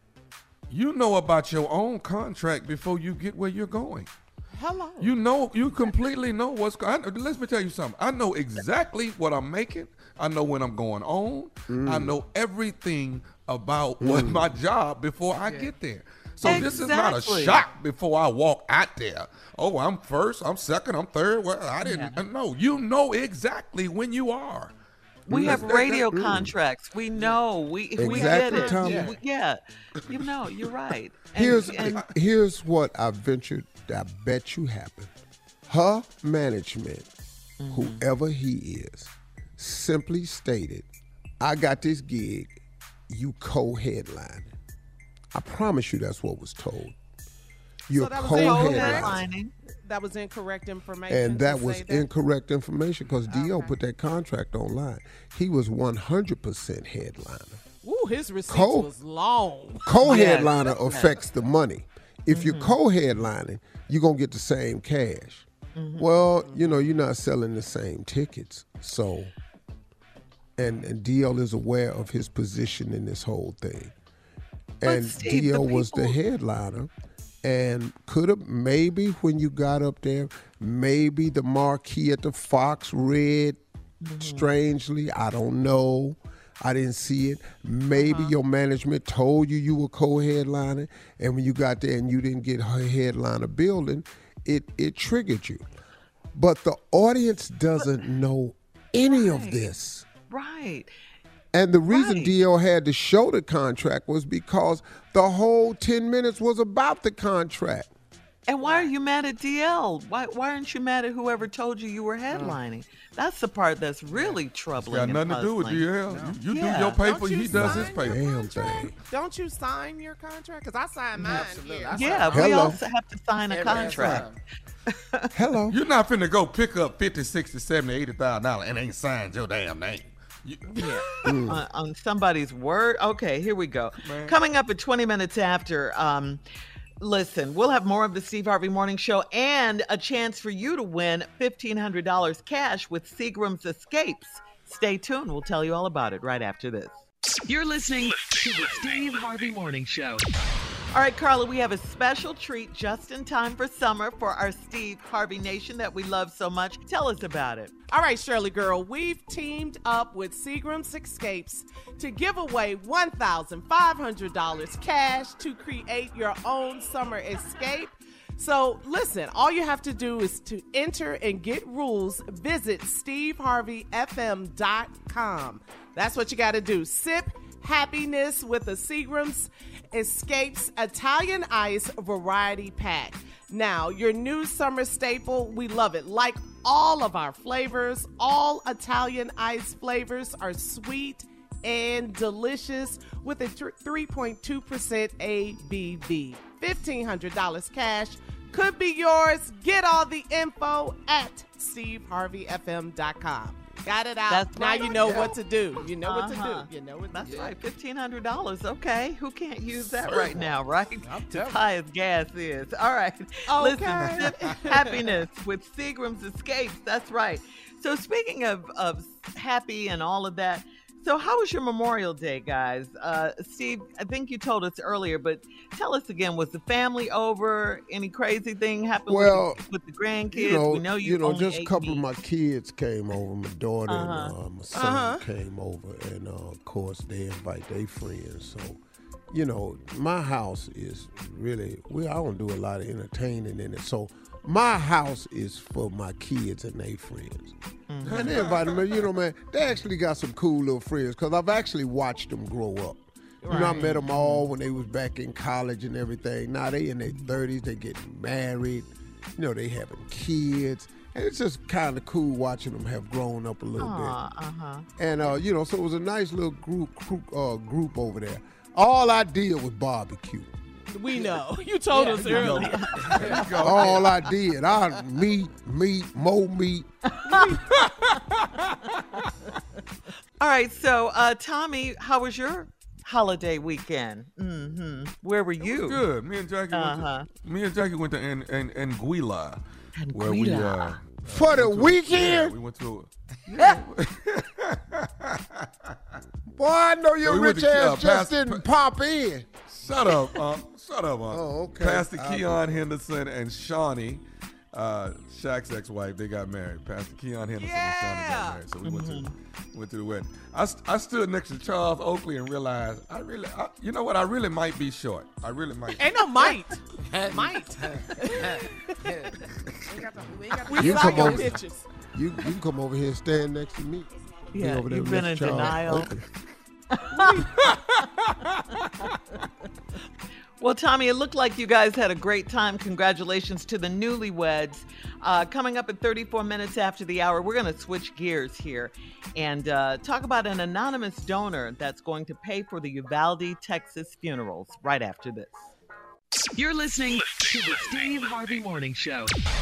You know about your own contract before you get where you're going. Hello. You know, you completely know what's going on. Let me tell you something. I know exactly what I'm making. I know when I'm going on. Mm. I know everything about what Mm. my job before I Yeah. get there. So this is not a Exactly. shock before I walk out there. Oh, I'm first, I'm second, I'm third. Well, I didn't Yeah. know. You know exactly when you are. We have That's- that- radio that- contracts. We know. We we Exactly, get it. Tommy. We- yeah. You know, you're right. And- Here's and- here's what I ventured. I bet you happened. Her management, Mm-hmm. whoever he is, simply stated, "I got this gig. You co-headline." I promise you, that's what was told. You're So that was co-headlining. co-headlining. That was incorrect information. And to that say was incorrect information because D O put that contract online. He was one hundred percent headliner. Ooh, his receipt Co- was long. Co-headliner affects the money. If you're co-headlining, you're going to get the same cash. Well, you know, you're not selling the same tickets. So, and, and D L is aware of his position in this whole thing. But And Steve, D L the was the people- headliner. And could have, maybe when you got up there, maybe the marquee at the Fox read strangely. I don't know. I didn't see it. Maybe your management told you you were co-headlining, and when you got there and you didn't get her headliner building, it it triggered you. But the audience doesn't know any of this. Right. And the reason Right. D L had to show the contract was because the whole ten minutes was about the contract. And why are you mad at D L? Why why aren't you mad at whoever told you you were headlining? That's the part that's really troubling. Got nothing and to do with puzzling. D L. You, you Yeah. do your paper, Don't you he does his sign paper. Damn contract? thing. Don't you sign your contract? Because I signed mine Absolutely. here. I Yeah, signed we Hello. also have to sign a every contract. time. Hello. You're not finna go pick up fifty, sixty, seventy, eighty thousand dollars and ain't signed your damn name. You, Yeah. Mm. on, on somebody's word. Okay, here we go. Coming up at twenty minutes after, um, listen, we'll have more of the Steve Harvey Morning Show and a chance for you to win fifteen hundred dollars cash with Seagram's Escapes. Stay tuned. We'll tell you all about it right after this. You're listening to the Steve Harvey Morning Show. All right, Carla, we have a special treat just in time for summer for our Steve Harvey Nation that we love so much. Tell us about it. All right, Shirley girl, we've teamed up with Seagram's Escapes to give away one thousand five hundred dollars cash to create your own summer escape. So listen, all you have to do is to enter and get rules. Visit steve harvey f m dot com. That's what you got to do. Sip happiness with the Seagram's Escapes Italian Ice Variety Pack. Now, your new summer staple, we love it. Like all of our flavors, all Italian ice flavors are sweet and delicious with a th- three point two percent A B V. fifteen hundred dollars cash could be yours. Get all the info at steve harvey f m dot com. Got it out. That's now right. you know Yeah. what to do. You know what Uh-huh. to do. You know what to That's do. right, fifteen hundred dollars. Okay, who can't use that Certainly. right now, right? I'm As telling high as gas is. All right. Okay. Listen, sip happiness with Seagram's Escapes. That's right. So speaking of, of happy and all of that, so how was your Memorial Day, guys? Uh, Steve, I think you told us earlier, but tell us again, was the family over? Any crazy thing happened Well, with, the, with the grandkids? You know, we know you, you know, only just a ate couple of meat. my kids came over. My daughter Uh-huh. and uh, my son Uh-huh. came over, and uh, of course they invite their friends. So, you know, my house is really we. I don't do a lot of entertaining in it. So my house is for my kids and their friends. Mm-hmm. And they invited me. You know, man, they actually got some cool little friends because I've actually watched them grow up. You know, I met them all when they was back in college and everything. Now they in their thirties, they getting married. You know, they having kids. And it's just kind of cool watching them have grown up a little Aw, bit. uh-huh. And, uh, you know, so it was a nice little group group, uh, group over there. All I did was barbecue. We know. You told Yeah, us you know. earlier. All I did. I meat, meat, more meat. All right, so uh, Tommy, how was your holiday weekend? Mm-hmm. Where were you? Good. Me and Jackie Uh-huh. went to, me and Jackie went to An, An, Anguilla, where we uh, For the went to- weekend? Yeah, we went to. Boy, I know your We went rich to, ass uh, just past- didn't pop in. Shut up, um, shut up, um. Oh, okay. Pastor I- Keon Henderson and Shawnee uh, Shaq's ex-wife, they got married. Pastor Keon Henderson Yeah. and Shawnee got married. So we went Mhm. to went to the wedding. I, st- I stood next to Charles Oakley and realized I really, I, you know what? I really might be short. I really might. Ain't no might. might. We You saw come your over. pictures. You you can come over here and stand next to me. Be Yeah, over there you've been next in to Charles denial. Oakley. Well, Tommy, it looked like you guys had a great time. Congratulations to the newlyweds. Uh, coming up at thirty-four minutes after the hour, we're going to switch gears here and uh, talk about an anonymous donor that's going to pay for the Uvalde, Texas funerals right after this. You're listening to the Steve Harvey Morning Show.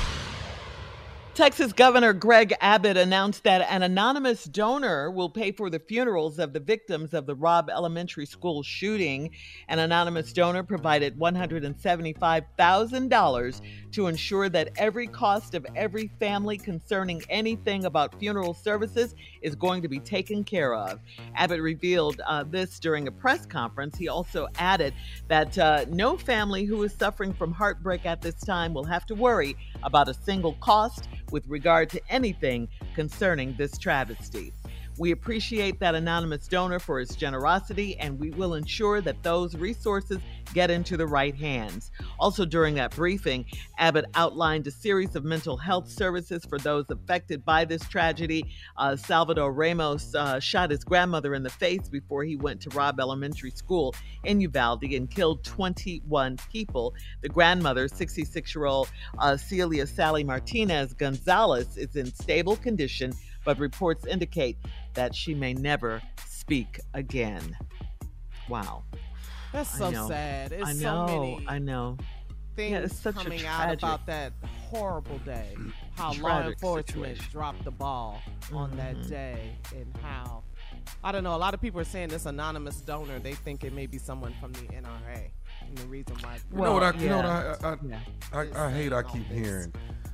Texas Governor Greg Abbott announced that an anonymous donor will pay for the funerals of the victims of the Robb Elementary School shooting. An anonymous donor provided one hundred seventy-five thousand dollars to ensure that every cost of every family concerning anything about funeral services is going to be taken care of. Abbott revealed uh, this during a press conference. He also added that uh, no family who is suffering from heartbreak at this time will have to worry about a single cost with regard to anything concerning this travesty. We appreciate that anonymous donor for his generosity, and we will ensure that those resources get into the right hands. Also, during that briefing, Abbott outlined a series of mental health services for those affected by this tragedy. Uh, Salvador Ramos uh, shot his grandmother in the face before he went to Robb Elementary School in Uvalde and killed twenty-one people. The grandmother, sixty-six-year-old uh, Celia Sally Martinez Gonzalez, is in stable condition, but reports indicate that she may never speak again. Wow. That's I so know. sad. It's I know, so many I know. things Yeah, it's such a coming out tragic- about that horrible day. How law Tragic enforcement situation. dropped the ball on that Mhm. day, and how I don't know. A lot of people are saying this anonymous donor. They think it may be someone from the N R A, and the reason why. You know what I, you know what yeah. I, I, Yeah. I, I hate I keep hearing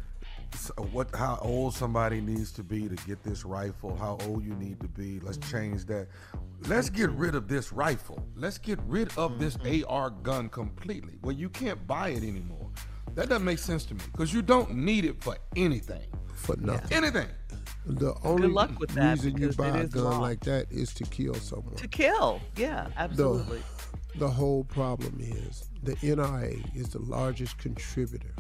so what how old somebody needs to be to get this rifle, how old you need to be. Let's change that. Let's get rid of this rifle. Let's get rid of this A R gun completely. Well, you can't buy it anymore. That doesn't make sense to me because you don't need it for anything. For nothing. Anything. The only luck with that, reason you because buy it a is gun law. like that is to kill someone. To kill. Yeah, absolutely. The, the whole problem is the N R A is the largest contributor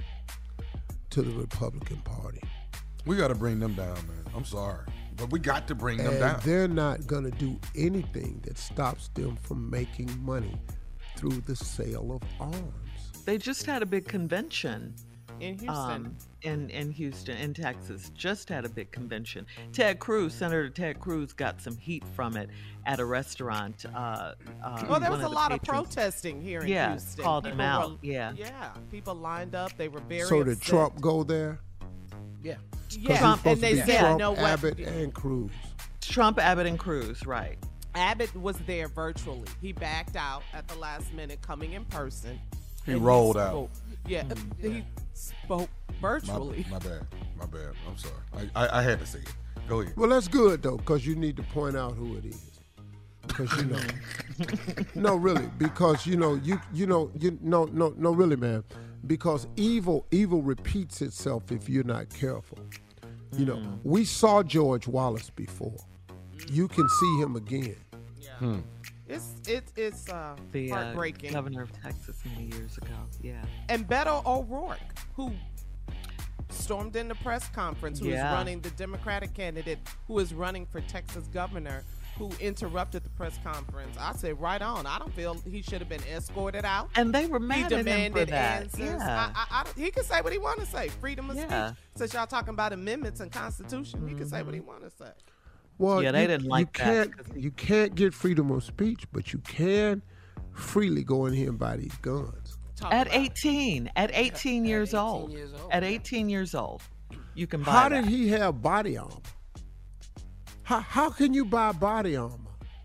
to the Republican Party. We got to bring them down, man. I'm sorry, but we got to bring them And down. they're not going to do anything that stops them from making money through the sale of arms. They just had a big convention. In Houston. Um, in, in Houston, in Texas, just had a big convention. Ted Cruz, Senator Ted Cruz, got some heat from it at a restaurant. Uh, uh, Well, there one was a the lot of patrons- protesting here in Yeah, Houston. called him People out. were- Yeah. Yeah, people lined up. They were very So did upset. Trump go there? Yeah. Yeah, Trump- and they Supposed to be said Trump, no what. Abbott, and Cruz. Trump, Abbott, and Cruz, right. Abbott was there virtually. He backed out at the last minute, coming in person. He and rolled out. spoke. Yeah, he spoke My, virtually. my bad. My bad. I'm sorry. I, I, I had to say it. Go ahead. Well, that's good, though, because you need to point out who it is. Because, you know. No, really, because, you know, you you know, you no, no, no, really, man. Because evil, evil repeats itself if you're not careful. You know, we saw George Wallace before. You can see him again. Hmm. It's it's it's uh, The uh, heartbreaking. governor of Texas many years ago. Yeah. And Beto O'Rourke, who stormed in the press conference, who is Yeah. running the Democratic candidate, who is running for Texas governor, who interrupted the press conference. I said, right on. I don't feel he should have been escorted out. And they were He mad at him for demanded that. answers. Yeah. I, I, I, don't- he can say what he want to say. Freedom of Yeah. speech. Since y'all talking about amendments and Constitution, he can say what he want to say. Well, Yeah, they you, didn't you like that can't, because he- You can't get freedom of speech, but you can freely go in here and buy these guns. Talk At about it. eighteen, at eighteen years eighteen old. years old. At eighteen years old, you can buy How that. did he have body armor? How, how can you buy body armor?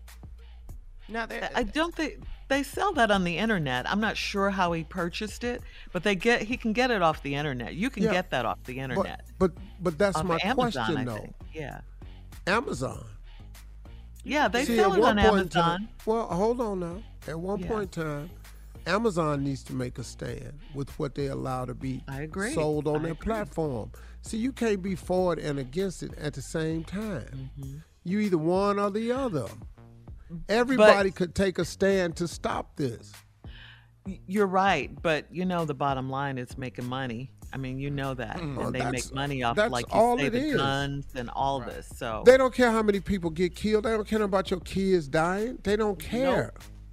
Now, there, I don't think they sell that on the internet. I'm not sure how he purchased it, but they get he can get it off the internet. You can Yeah. get that off the internet. But but, but that's Off my Amazon, question, I though. think. Yeah. Amazon. Yeah, they See, sell at it one on point in time- Amazon. well, hold on now. At one Yeah. point in time, Amazon needs to make a stand with what they allow to be I agree. sold on I their agree. platform. See, you can't be for it and against it at the same time. Mm-hmm. You either one or the other. Everybody But- could take a stand to stop this. You're right, but you know the bottom line is making money. I mean, you know that, Well, and they that's- make money off, that's like you all say, it the is. guns and all this. So They don't care how many people get killed. They don't care about your kids dying. They don't care.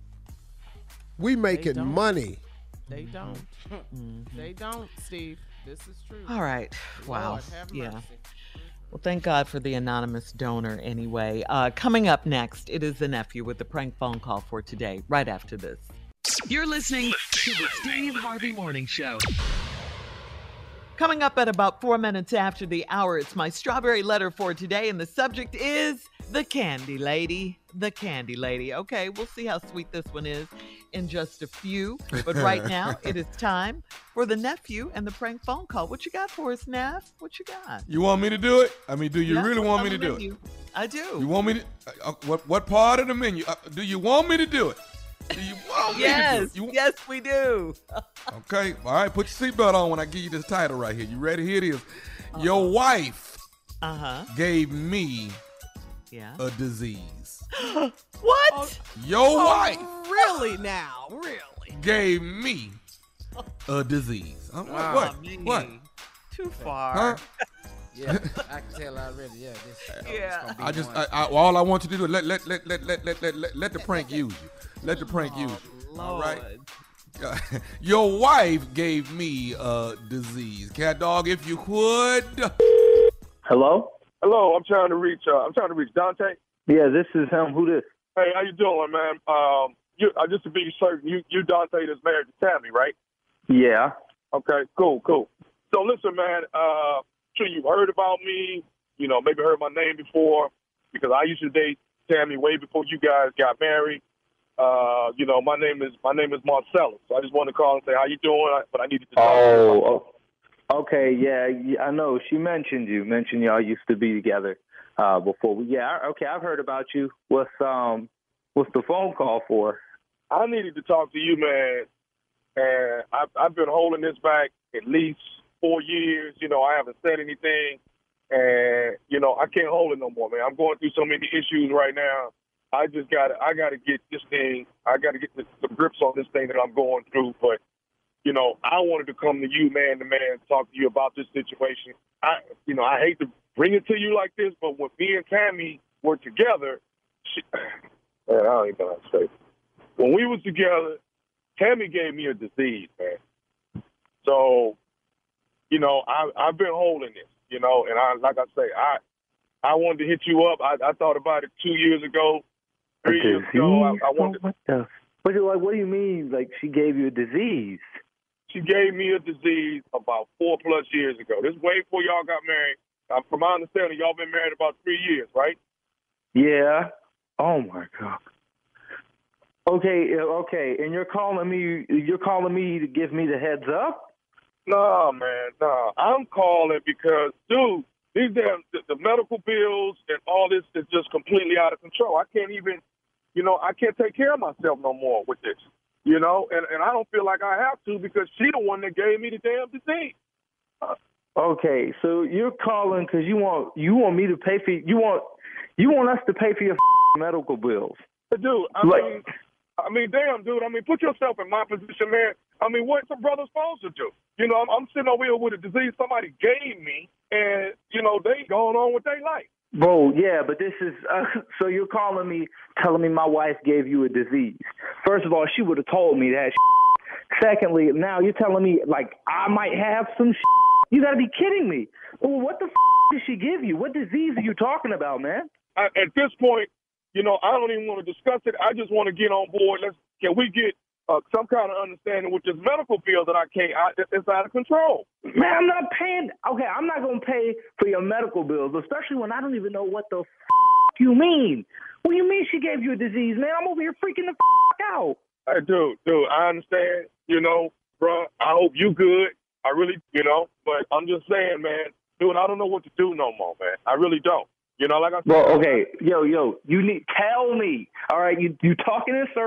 We making don't. money. They don't. Mm-hmm. They don't, Steve. This is true. all right, wow, Lord, have yeah. mercy. Well, thank God for the anonymous donor. Anyway, uh, coming up next, it is the nephew with the prank phone call for today. Right after this. You're listening to the Steve Harvey Morning Show. Coming up at about four minutes after the hour, it's my strawberry letter for today, and the subject is the candy lady. The candy lady. Okay, we'll see how sweet this one is in just a few. But right now, it is time for the nephew and the prank phone call. What you got for us, Neff? What you got? You want me to do it? I mean, do you Yeah, really what's want on me to the do menu? it? I do. You want me to? Uh, uh, what what part of the menu? Uh, do you want me to do it? Do you want me Yes, to do it? You, yes, we do. okay, all right. Put your seatbelt on when I give you this title right here. You ready? Here it is. Your wife Uh-huh. gave me Yeah. a disease. What? Your wife Really now? Really? gave me a disease. Uh, Wow. What? I mean, What? Too far. Huh? Yeah, I can tell already. Yeah, this. oh, it's Yeah. gonna be I just, one. I, I, all I want you to do, let, let, let, let, let, let, let, let, let the prank use you. Let the prank use you. All right. Lord. Your wife gave me a disease. Cat dog, if you would. Hello? Hello, I'm trying to reach, uh, I'm trying to reach Dante. Yeah, this is him. Who this? Hey, how you doing, man? Um, you, uh, just to be certain, you, you Dante that's married to Tammy, right? Yeah. Okay, cool, cool. So listen, man, uh, sure you've heard about me, you know, maybe heard my name before, because I used to date Tammy way before you guys got married. Uh, you know, my name is my name is Marcellus. So I just wanted to call and say how you doing, but I needed to talk to you. Oh, oh, okay. Yeah, yeah, I know. She mentioned you. Mentioned y'all used to be together uh, before. We, yeah, I- okay. I've heard about you. What's um, what's the phone call for? I needed to talk to you, man, and I've, I've been holding this back at least four years. You know, I haven't said anything, and you know, I can't hold it no more, man. I'm going through so many issues right now. I just got to I got to get this thing, I got to get the, the grips on this thing that I'm going through. But, you know, I wanted to come to you, man to man, and talk to you about this situation. I, you know, I hate to bring it to you like this, but when me and Tammy were together, she, man, I don't even know how to say it. When we was together, Tammy gave me a disease, man. So, you know, I, I've been holding this, you know, and I, like I say, I, I wanted to hit you up. I, I thought about it two years ago. Three years ago, I, I wanted. What the? What, like, what do you mean? Like she gave you a disease? She gave me a disease about four plus years ago. This is way before y'all got married. Uh, from my understanding, y'all been married about three years, right? Yeah. Oh my God. Okay. Okay. And you're calling me. You're calling me to give me the heads up? No, man. No, I'm calling because, dude, these damn the, the medical bills and all this is just completely out of control. I can't even. You know, I can't take care of myself no more with this, you know, and, and I don't feel like I have to because she the one that gave me the damn disease. Uh, Okay, so you're calling because you want you want me to pay for you want you want us to pay for your medical bills. Dude, I Like- mean, I mean, damn, dude. I mean, put yourself in my position, man. I mean, what's a brother supposed to do? You know, I'm, I'm sitting over here with a disease somebody gave me, and you know they going on with their life. Bro, yeah, but this is uh, so you're calling me, telling me my wife gave you a disease. First of all, she would have told me that. Secondly, now you're telling me like I might have some. You got to be kidding me. Well, what the did she give you? What disease are you talking about, man? I, at this point, you know, I don't even want to discuss it. I just want to get on board. Let's can we get uh, some kind of understanding with this medical bill that I can't. I, it's out of control. Man, I'm not paying. Okay, I'm not gonna pay for your medical bills, especially when I don't even know what the f- you mean. What do you mean she gave you a disease, man? I'm over here freaking the f- out. Hey, dude, dude, I understand. You know, bro. I hope you good. I really, you know, but I'm just saying, man, dude, I don't know what to do no more, man. I really don't. You know, like I said. Well, okay, yo, yo, you need tell me. All right, you you talking in circles.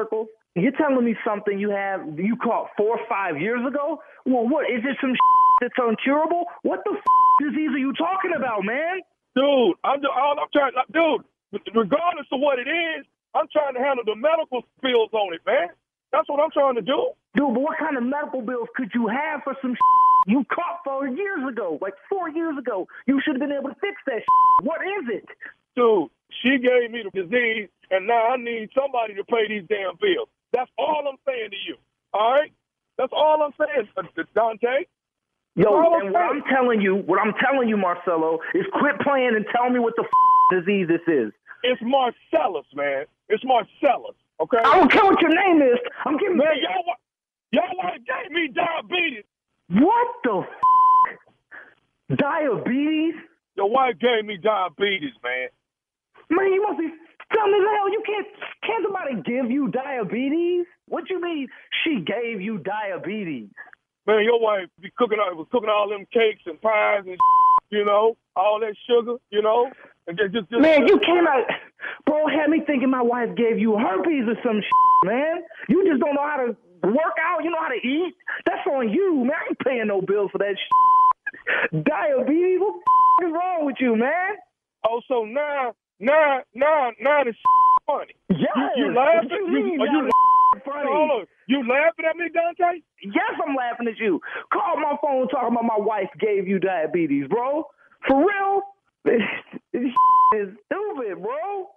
You're telling me something you have you caught four or five years ago? Well, what is it? Some that's uncurable? What the f- disease are you talking about, man? Dude, I'm just, all I'm trying, dude. Regardless of what it is, I'm trying to handle the medical bills on it, man. That's what I'm trying to do. Dude, but what kind of medical bills could you have for some you caught four years ago? Like four years ago, you should have been able to fix that. What is it? Dude, she gave me the disease, and now I need somebody to pay these damn bills. That's all I'm saying to you. All right? That's all I'm saying, Dante. Yo, all and what I'm telling you, what I'm telling you, Marcelo, is quit playing and tell me what the f- disease this is. It's Marcellus, man. It's Marcellus, okay? I don't care what your name is. I'm giving man, y'all, y'all wife gave me diabetes. What the f- Diabetes? Your wife gave me diabetes, man. Man, you must be dumb as hell. You can't, can't somebody give you diabetes? What you mean she gave you diabetes? Man, your wife be cooking was cooking all them cakes and pies and you know, all that sugar, you know, and just just, just man, you cannot, bro. Had me thinking my wife gave you herpes or some shit, man. You just don't know how to work out. You know how to eat. That's on you, man. I ain't paying no bills for that shit. Diabetes? What the f- is wrong with you, man? Oh, so now, now, now, now this funny. Yes. You, you laughing? What you mean, you, are you funny? Hold on. You laughing at me, Dante? Yes, I'm laughing at you. Call my phone talking about my wife gave you diabetes, bro. For real? This, this is stupid, bro.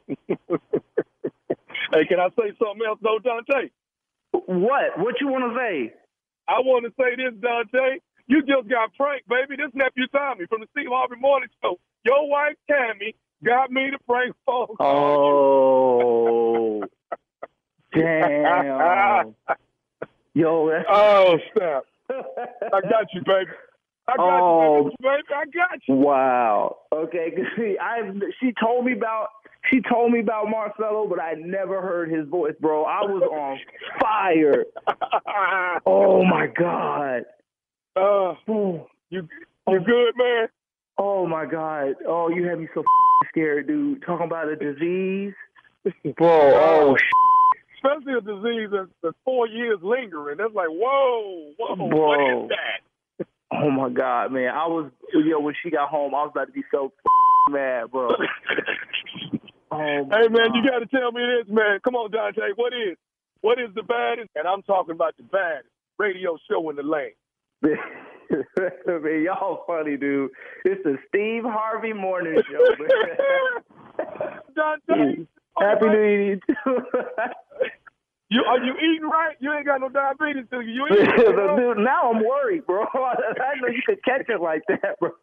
Hey, can I say something else, though, Dante? What? What you want to say? I want to say this, Dante. You just got pranked, baby. This nephew Tommy from the Steve Harvey Morning Show. Your wife, Tammy, got me to prank phone call. Oh. Damn. Yo, that's... Oh, snap. I got you, baby. I got oh, you, baby. I got you. Wow. Okay, cause see, I she told me about she told me about Marcelo, but I never heard his voice, bro. I was on fire. Oh my God. Uh, you you good, man? Oh my God. Oh, you had me so scared, dude. Talking about a disease, bro. Oh. Especially a disease that's, that's four years lingering. That's like, whoa, whoa, Bro. what is that? Oh, my God, man. I was, yo, when she got home, I was about to be so mad, bro. Oh, hey, man, God. you got to tell me this, man. Come on, Dante. What is, what is the baddest? And I'm talking about the baddest radio show in the land. Man, y'all funny, dude. It's the Steve Harvey Morning Show, man. Dante. Happy New Year, too. You are you eating right? You ain't got no diabetes, do you? You eating, dude, now I'm worried, bro. I didn't know you could catch it like that, bro.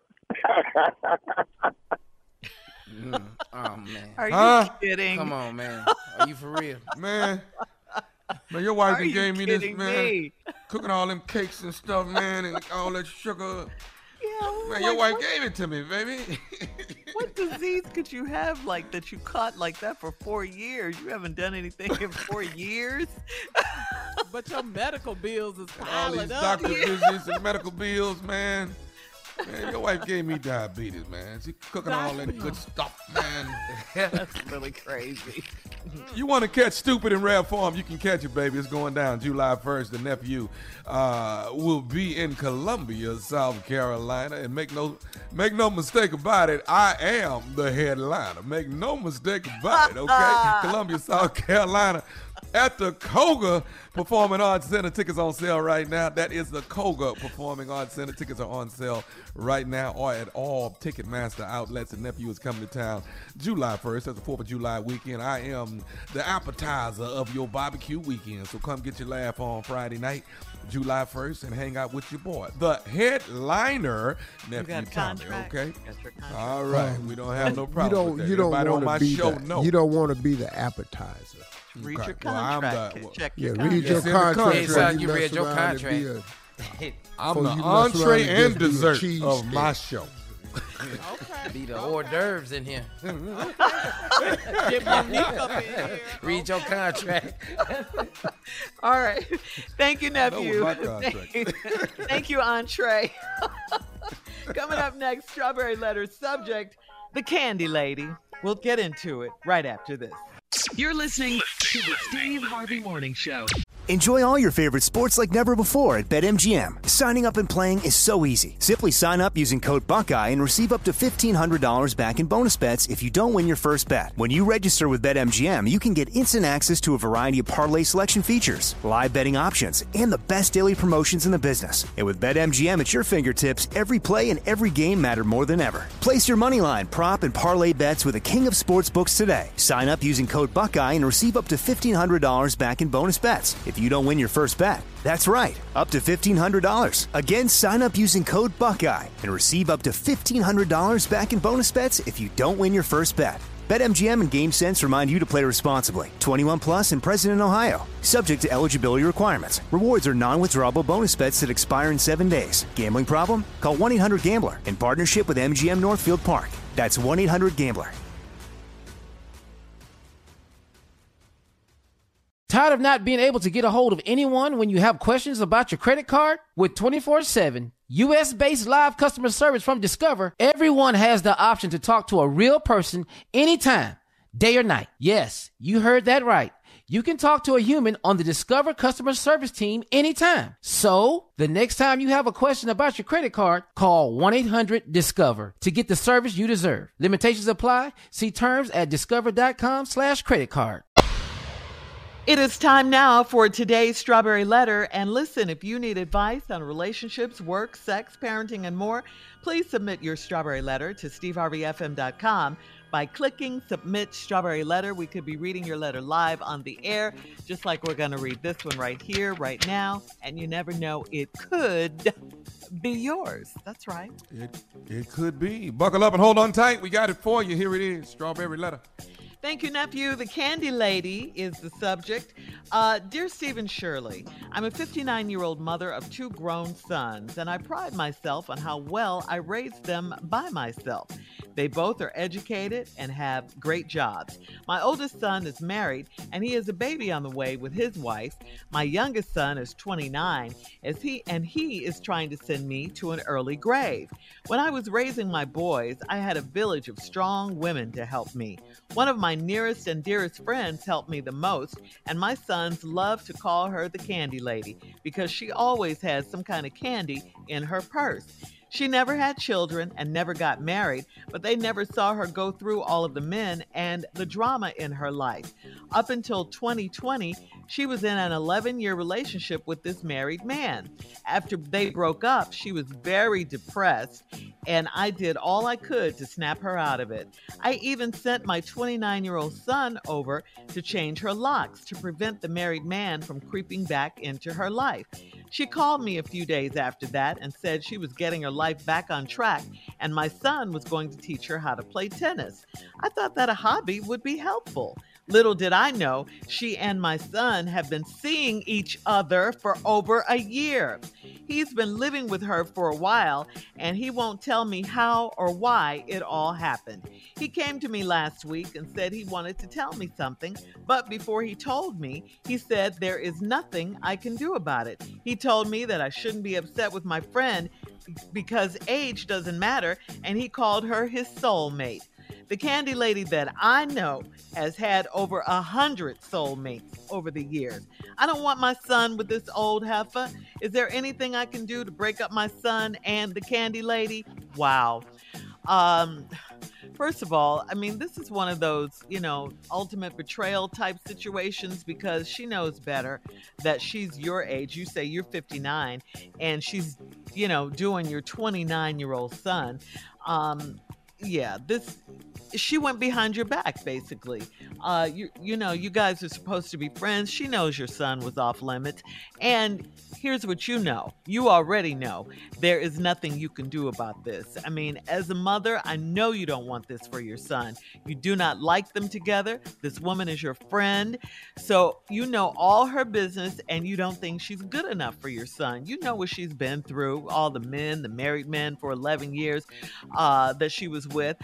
mm, oh man, are you huh? kidding? Come on, man. Are you for real, man? Man, your wife you gave me this, man. Me? Cooking all them cakes and stuff, man, and all that sugar. Yeah, man, like, your wife what, gave it to me, baby. What disease could you have like that you caught like that for four years? You haven't done anything in four years. But your medical bills is and all piling these up. doctor visits and medical bills, man. Man, your wife gave me diabetes, man. She cooking all that good stuff, man. That's really crazy. You want to catch Stupid in rare form, you can catch it, baby. It's going down July first. The nephew uh, will be in Columbia, South Carolina. And make no make no mistake about it, I am the headliner. Make no mistake about it, okay? Columbia, South Carolina. At the Koga Performing Arts Center. Tickets on sale right now. That is the Koga Performing Arts Center. Tickets are on sale right now or at all Ticketmaster outlets. The nephew is coming to town July first. That's the fourth of July weekend. I am the appetizer of your barbecue weekend. So come get your laugh on Friday night, July first, and hang out with your boy. The headliner, nephew Tommy, okay? All right. We don't have no problem you don't, with that. You don't Everybody on my want to be show, the, no. You don't want to be the appetizer. Read okay. your well, I'm contract. the, well, Check yeah, your read contract. your contract. Hey, son, you read your contract. A, I'm the you entree and and dessert of steak. my show. Okay. Be the hors d'oeuvres in here. Get Monique up in here. Read your contract. All right. Thank you, nephew. my contract. Thank you, entree. Coming up next, Strawberry Letter subject, the Candy Lady. We'll get into it right after this. You're listening to the Steve Harvey Morning Show. Enjoy all your favorite sports like never before at BetMGM. Signing up and playing is so easy. Simply sign up using code Buckeye and receive up to fifteen hundred dollars back in bonus bets if you don't win your first bet. When you register with BetMGM, you can get instant access to a variety of parlay selection features, live betting options, and the best daily promotions in the business. And with BetMGM at your fingertips, every play and every game matter more than ever. Place your moneyline, prop, and parlay bets with the king of sportsbooks today. Sign up using code Buckeye and receive up to fifteen hundred dollars back in bonus bets if you don't win your first bet. That's right, up to fifteen hundred dollars. Again, sign up using code Buckeye and receive up to fifteen hundred dollars back in bonus bets if you don't win your first bet. BetMGM and GameSense remind you to play responsibly. twenty-one plus and present in Ohio. Subject to eligibility requirements. Rewards are non-withdrawable bonus bets that expire in seven days. Gambling problem? Call one eight hundred gambler in partnership with M G M Northfield Park. That's one eight hundred gambler. Tired of not being able to get a hold of anyone when you have questions about your credit card? With twenty-four seven U S-based live customer service from Discover, everyone has the option to talk to a real person anytime, day or night. Yes, you heard that right. You can talk to a human on the Discover customer service team anytime. So, the next time you have a question about your credit card, call one eight hundred discover to get the service you deserve. Limitations apply. See terms at discover.com slash credit card. It is time now for today's Strawberry Letter. And listen, if you need advice on relationships, work, sex, parenting, and more, please submit your Strawberry Letter to steve harvey f m dot com by clicking Submit Strawberry Letter. We could be reading your letter live on the air, just like we're going to read this one right here, right now. And you never know, it could be yours. That's right. It, it could be. Buckle up and hold on tight. We got it for you. Here it is, Strawberry Letter. Thank you, nephew. The Candy Lady is the subject. Uh, Dear Stephen Shirley, I'm a fifty-nine-year-old mother of two grown sons, and I pride myself on how well I raised them by myself. They both are educated and have great jobs. My oldest son is married, and he has a baby on the way with his wife. My youngest son is twenty-nine, as he and he is trying to send me to an early grave. When I was raising my boys, I had a village of strong women to help me. One of my nearest and dearest friends helped me the most, and my sons love to call her the Candy Lady because she always has some kind of candy in her purse. She never had children and never got married, but they never saw her go through all of the men and the drama in her life. Up until twenty twenty, she was in an eleven-year relationship with this married man. After they broke up, she was very depressed, and I did all I could to snap her out of it. I even sent my twenty-nine-year-old son over to change her locks to prevent the married man from creeping back into her life. She called me a few days after that and said she was getting her life back on track, and my son was going to teach her how to play tennis. I thought that a hobby would be helpful. Little did I know, she and my son have been seeing each other for over a year. He's been living with her for a while, and he won't tell me how or why it all happened. He came to me last week and said he wanted to tell me something, but before he told me, he said there is nothing I can do about it. He told me that I shouldn't be upset with my friend because age doesn't matter, and he called her his soulmate. The Candy Lady that I know has had over a hundred soulmates over the years. I don't want my son with this old heifer. Is there anything I can do to break up my son and the Candy Lady? Wow. Um, first of all, I mean, this is one of those, you know, ultimate betrayal type situations because she knows better that she's your age. You say you're fifty-nine and she's, you know, doing your twenty-nine-year-old son. Um, yeah, this... She went behind your back, basically. Uh, you, you know, you guys are supposed to be friends. She knows your son was off limits. And here's what you know. You already know. There is nothing you can do about this. I mean, as a mother, I know you don't want this for your son. You do not like them together. This woman is your friend. So you know all her business, and you don't think she's good enough for your son. You know what she's been through, all the men, the married men for eleven years uh, that she was with.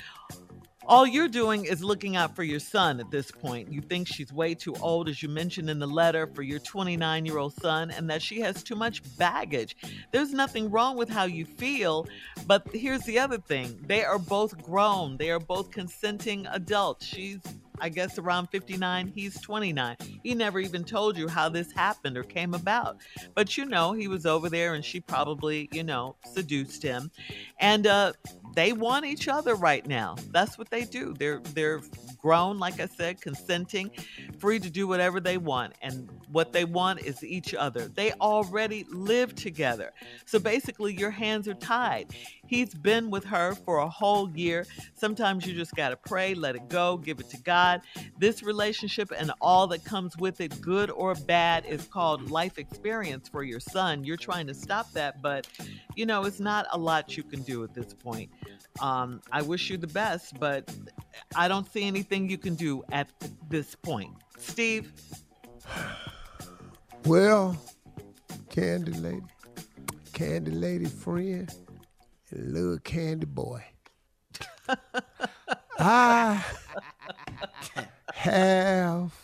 All you're doing is looking out for your son at this point. You think she's way too old, as you mentioned in the letter, for your twenty-nine-year-old son, and that she has too much baggage. There's nothing wrong with how you feel, but here's the other thing. They are both grown. They are both consenting adults. She's, I guess around fifty-nine, he's twenty-nine. He never even told you how this happened or came about. But, you know, he was over there and she probably, you know, seduced him. And uh, they want each other right now. That's what they do. They're, they're grown, like I said, consenting, free to do whatever they want. And what they want is each other. They already live together. So basically, your hands are tied. He's been with her for a whole year. Sometimes you just got to pray, let it go, give it to God. This relationship and all that comes with it, good or bad, is called life experience for your son. You're trying to stop that, but, you know, it's not a lot you can do at this point. Um, I wish you the best, but I don't see anything you can do at this point. Steve? Well, Candy Lady, Candy Lady friend, and little Candy Boy. I have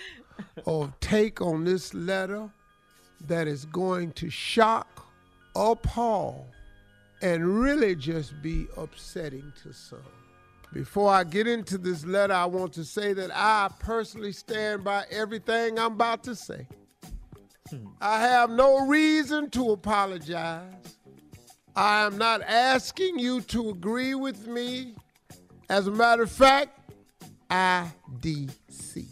a take on this letter that is going to shock, appall, and really just be upsetting to some. Before I get into this letter, I want to say that I personally stand by everything I'm about to say. Hmm. I have no reason to apologize. I am not asking you to agree with me. As a matter of fact, I D C.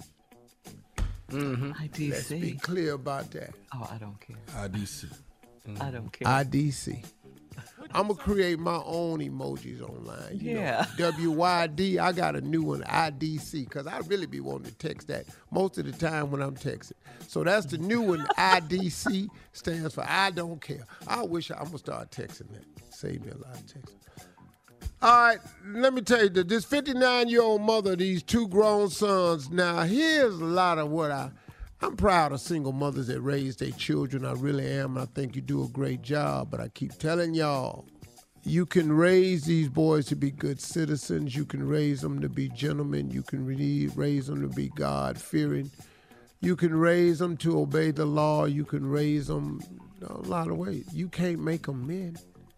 Mm-hmm. I D C. Let's be clear about that. Oh, I don't care. I D C. Mm-hmm. I don't care. I D C. I'm going to create my own emojis online. You yeah. know, W Y D, I got a new one, I D C, because I really be wanting to text that most of the time when I'm texting. So that's the new one, I D C, stands for I don't care. I wish I, I'm going to start texting that. Save me a lot of texting. All right, let me tell you, that this fifty-nine-year-old mother of these two grown sons, now here's a lot of what I... I'm proud of single mothers that raise their children. I really am. I think you do a great job. But I keep telling y'all, you can raise these boys to be good citizens. You can raise them to be gentlemen. You can raise them to be God-fearing. You can raise them to obey the law. You can raise them a lot of ways. You can't make them men.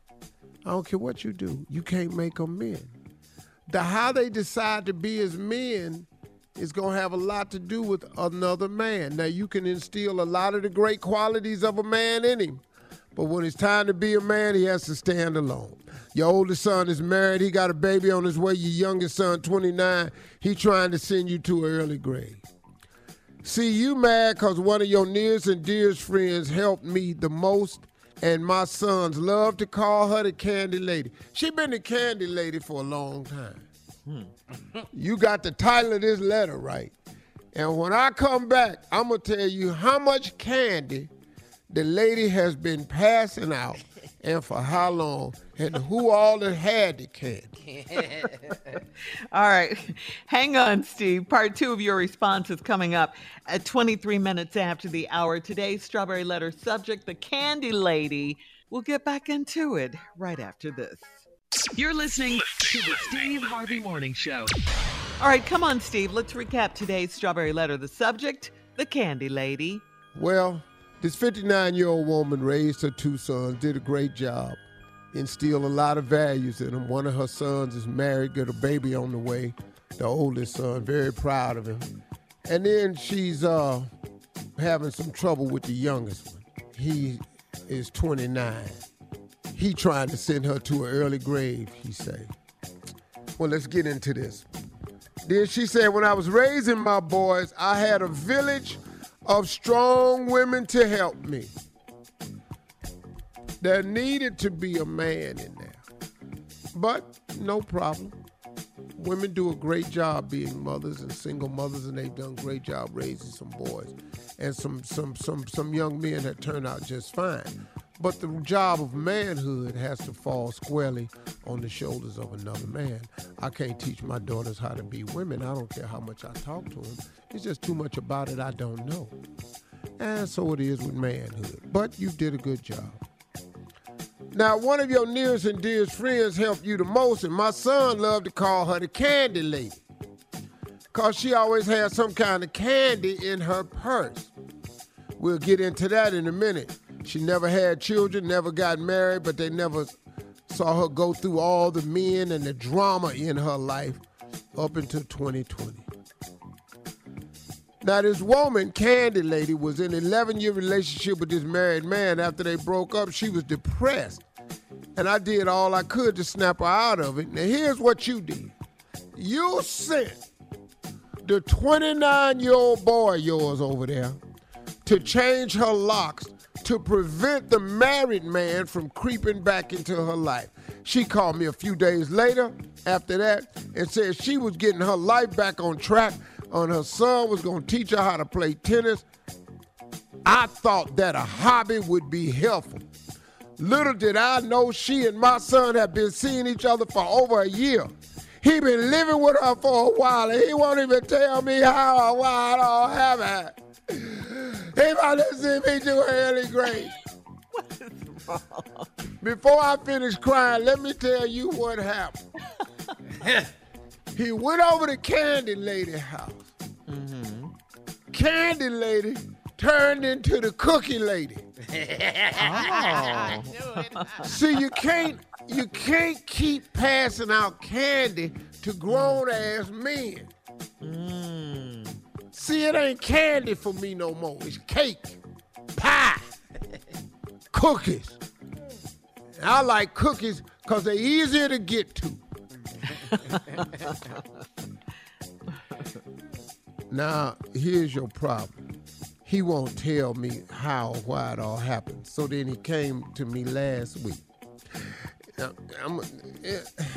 I don't care what you do. You can't make them men. The how they decide to be as men is going to have a lot to do with another man. Now, you can instill a lot of the great qualities of a man in him, but when it's time to be a man, he has to stand alone. Your oldest son is married. He got a baby on his way. Your youngest son, twenty-nine, he trying to send you to an early grave. See, you mad because one of your nearest and dearest friends helped me the most, and my sons love to call her the Candy Lady. She been the Candy Lady for a long time. Hmm. You got the title of this letter right. And when I come back, I'm going to tell you how much candy the lady has been passing out and for how long and who all that had the candy. All right. Hang on, Steve. Part two of your response is coming up at twenty-three minutes after the hour. Today's Strawberry Letter subject, the Candy Lady. We'll get back into it right after this. You're listening to the Steve Harvey Morning Show. All right, come on, Steve. Let's recap today's Strawberry Letter. The subject, the Candy Lady. Well, this fifty-nine-year-old woman raised her two sons, did a great job, instilled a lot of values in them. One of her sons is married, got a baby on the way, the oldest son, very proud of him. And then she's uh, having some trouble with the youngest one. He is twenty-nine. He trying to send her to an early grave, he say. Well, let's get into this. Then she said, when I was raising my boys, I had a village of strong women to help me. There needed to be a man in there. But no problem. Women do a great job being mothers and single mothers, and they've done a great job raising some boys. And some some some some young men have turned out just fine. But the job of manhood has to fall squarely on the shoulders of another man. I can't teach my daughters how to be women. I don't care how much I talk to them. It's just too much about it I don't know. And so it is with manhood. But you did a good job. Now, one of your nearest and dearest friends helped you the most, and my son loved to call her the Candy Lady, because she always had some kind of candy in her purse. We'll get into that in a minute. She never had children, never got married, but they never saw her go through all the men and the drama in her life up until twenty twenty. Now, this woman, Candy Lady, was in an eleven-year relationship with this married man. After they broke up, she was depressed. And I did all I could to snap her out of it. Now, here's what you did. You sent the twenty-nine-year-old boy of yours over there to change her locks to prevent the married man from creeping back into her life. She called me a few days later after that and said she was getting her life back on track, and her son was going to teach her how to play tennis. I thought that a hobby would be helpful. Little did I know she and my son have been seeing each other for over a year. He been living with her for a while, and he won't even tell me how or why it all happened. He might have seen me do early grade. What is wrong? Before I finish crying, let me tell you what happened. He went over to Candy Lady's house. Mm-hmm. Candy Lady turned into the Cookie Lady. Oh. See, you can't you can't keep passing out candy to grown-ass men. Mm. See, it ain't candy for me no more. It's cake, pie, cookies. And I like cookies because they're easier to get to. Now, here's your problem. He won't tell me how or why it all happened. So then he came to me last week. Now, I'm, yeah.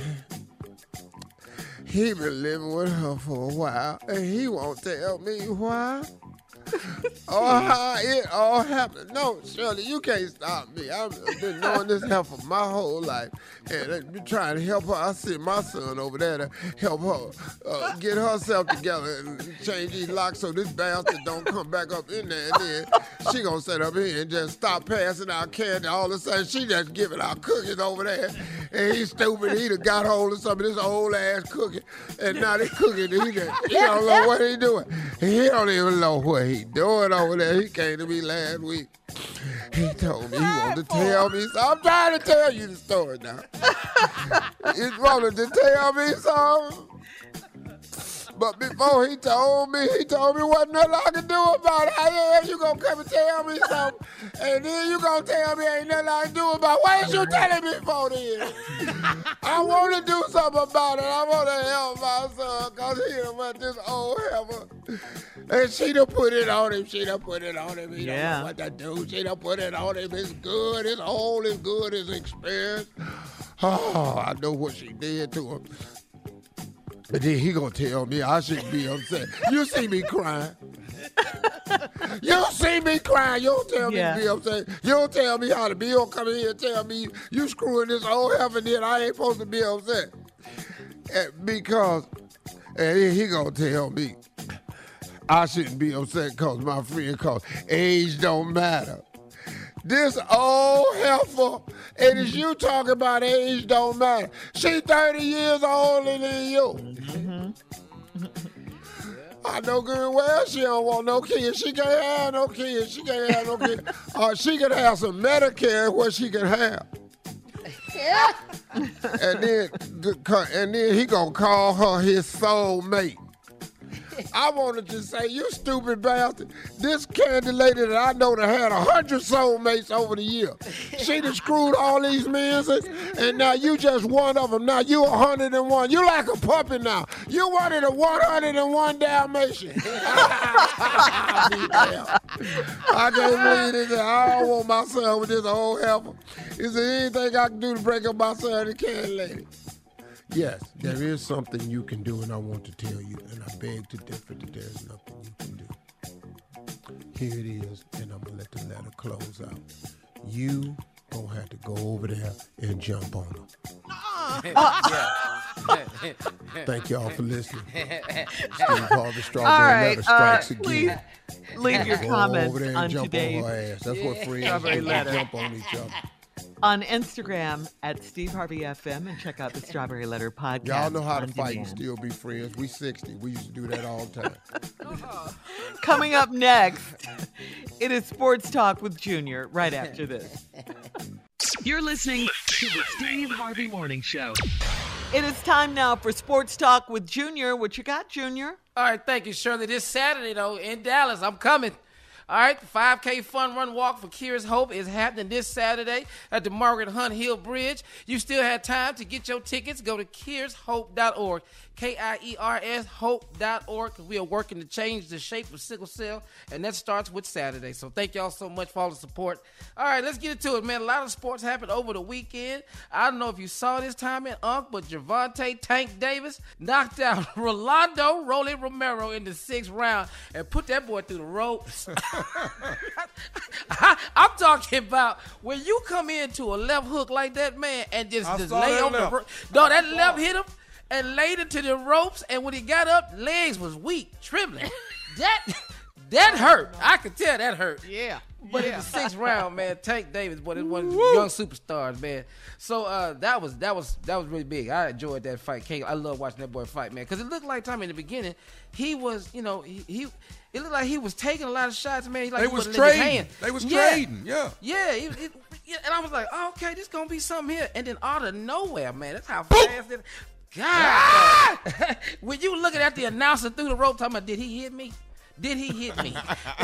He been living with her for a while, and he won't tell me why. Or how it all happened. No, Shirley, you can't stop me. I've been knowing this help for my whole life. And I've been trying to help her. I sent my son over there to help her uh, get herself together and change these locks so this bastard don't come back up in there. And then she gonna sit up here and just stop passing out candy. All of a sudden, she just giving out cookies over there. And he's stupid. He done got hold of some of this old ass cookie. And now this cookie, he, just, he don't know what he doing. He don't even know what he doing over there. He came to me last week. He told me he wanted to tell me something. I'm trying to tell you the story now. He wanted to tell me something. But before he told me, he told me wasn't nothing I could do about it. I said, you gonna come and tell me something, and then you gonna tell me ain't nothing I can do about it. Why didn't you tell me before then? I want to do something about it. I want to help my son because he done met this old heifer. And she done put it on him. She done put it on him. He yeah. don't know what to do. She done put it on him. It's good. It's old. It's good. It's experience. Oh, I know what she did to him. And then he gonna tell me I shouldn't be upset. You see me crying. You see me crying. You don't tell me yeah. to be upset. You don't tell me how to be. You don't come in here and tell me you screwing this old heifer and I ain't supposed to be upset. And because, and then he gonna tell me I shouldn't be upset because my friend cause age don't matter. This old heifer, and it's you talking about age don't matter. She thirty years older than you. Mm-hmm. I know good and well she don't want no kids. She can't have no kids. She can't have no kids. Uh, she can have some Medicare what she can have. and then, and then he gonna call her his soulmate. I wanted to say, you stupid bastard. This Candy Lady that I know that had a hundred soulmates over the year. She done screwed all these men, and now you just one of them. Now you a hundred and one. You like a puppy now. You wanted a one hundred and one Dalmatian. I can't believe this. I don't want my son with this old heifer. Is there anything I can do to break up my son and Candy Lady? Yes, there is something you can do, and I want to tell you, and I beg to differ that there's nothing you can do. Here it is, and I'm going to let the letter close out. You going to have to go over there and jump on her. Thank y'all for listening. Steve Harvey, Strawberry All right, Letter strikes uh, again. Please leave your go comments over there and on jump today's on her ass. That's what friends Strawberry do, Letter. jump on each other. On Instagram at Steve Harvey F M and check out the Strawberry Letter podcast. Y'all know how to on fight and demand. still be friends. We sixty. We used to do that all the time. Coming up next, it is Sports Talk with Junior right after this. You're listening to the Steve Harvey Morning Show. It is time now for Sports Talk with Junior. What you got, Junior? All right, thank you, Shirley. This Saturday, though, in Dallas, I'm coming. All right, the five K Fun Run Walk for Cures Hope is happening this Saturday at the Margaret Hunt Hill Bridge. You still have time to get your tickets. Go to Kieres Hope dot org, K I E R S Hope dot org, because we are working to change the shape of sickle cell, and that starts with Saturday. So thank y'all so much for all the support. All right, let's get into it, man. A lot of sports happened over the weekend. I don't know if you saw this time in Unc, but Gervonta Tank Davis knocked out Rolando Rolly Romero in the sixth round and put that boy through the ropes. I, I'm talking about when you come into a left hook like that, man, and just, just lay on left. the ro- No, that left hit him and laid it to the ropes, and when he got up, legs was weak, trembling. that that hurt. I could tell that hurt. Yeah. But yeah. in the sixth round, man, Tank Davis, but it's one of the young superstars, man. So uh, that was that was that was really big. I enjoyed that fight. I love watching that boy fight, man, because it looked like, Tommy, in the beginning, he was, you know, he, he it looked like he was taking a lot of shots, man. He, like, they he was wasn't letting his trading. hand. They was yeah. trading, yeah. Yeah, he, he, yeah, and I was like, oh, okay, this gonna be something here. And then out of nowhere, man, that's how fast it. God, ah! When you looking at the announcer through the rope, talking about, did he hit me? Did he hit me?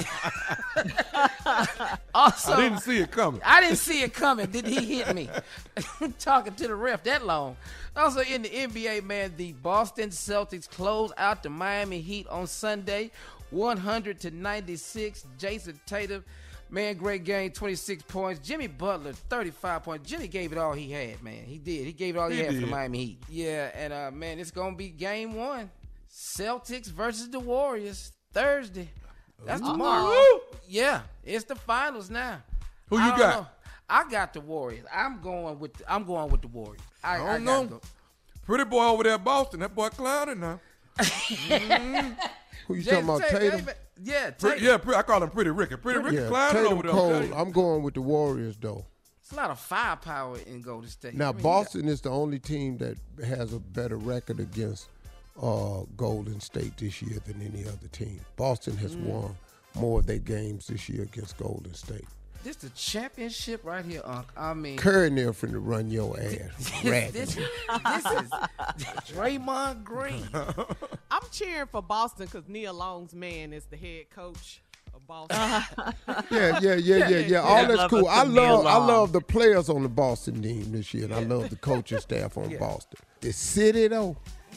Also, I didn't see it coming. I didn't see it coming. Did he hit me? Talking to the ref that long. Also in the N B A, man, the Boston Celtics closed out the Miami Heat on Sunday, one hundred to ninety-six. Jason Tatum, man, great game, twenty-six points. Jimmy Butler, thirty-five points. Jimmy gave it all he had, man. He did. He gave it all he, he had did. for the Miami Heat. Yeah, and uh, man, it's gonna be game one. Celtics versus the Warriors Thursday. That's Ooh. tomorrow. Ooh. Yeah, it's the finals now. Who you I got? Know. I got the Warriors. I'm going with. The, I'm going with the Warriors. I, I don't I know. go. Pretty boy over there, in Boston. That boy clouded now. mm-hmm. Who you Jason talking about, Tatum? Tatum? Yeah, Pre- Tatum. yeah. Pre- I call him Pretty Ricky. Pretty Ricky yeah, clouded Tatum over there. Cole. Okay. I'm going with the Warriors, though. It's a lot of firepower in Golden State. Now, I mean, Boston is the only team that has a better record against uh, Golden State this year than any other team. Boston has mm. won more of their games this year against Golden State. This the championship right here, Unc. I mean, Curry near finna run your ass. this, this, this is Draymond Green. I'm cheering for Boston because Nia Long's man is the head coach of Boston. yeah, yeah, yeah, yeah, yeah. All that's cool. I love, I love the players on the Boston team this year, and I love the coaching staff on yeah. Boston. The city, though.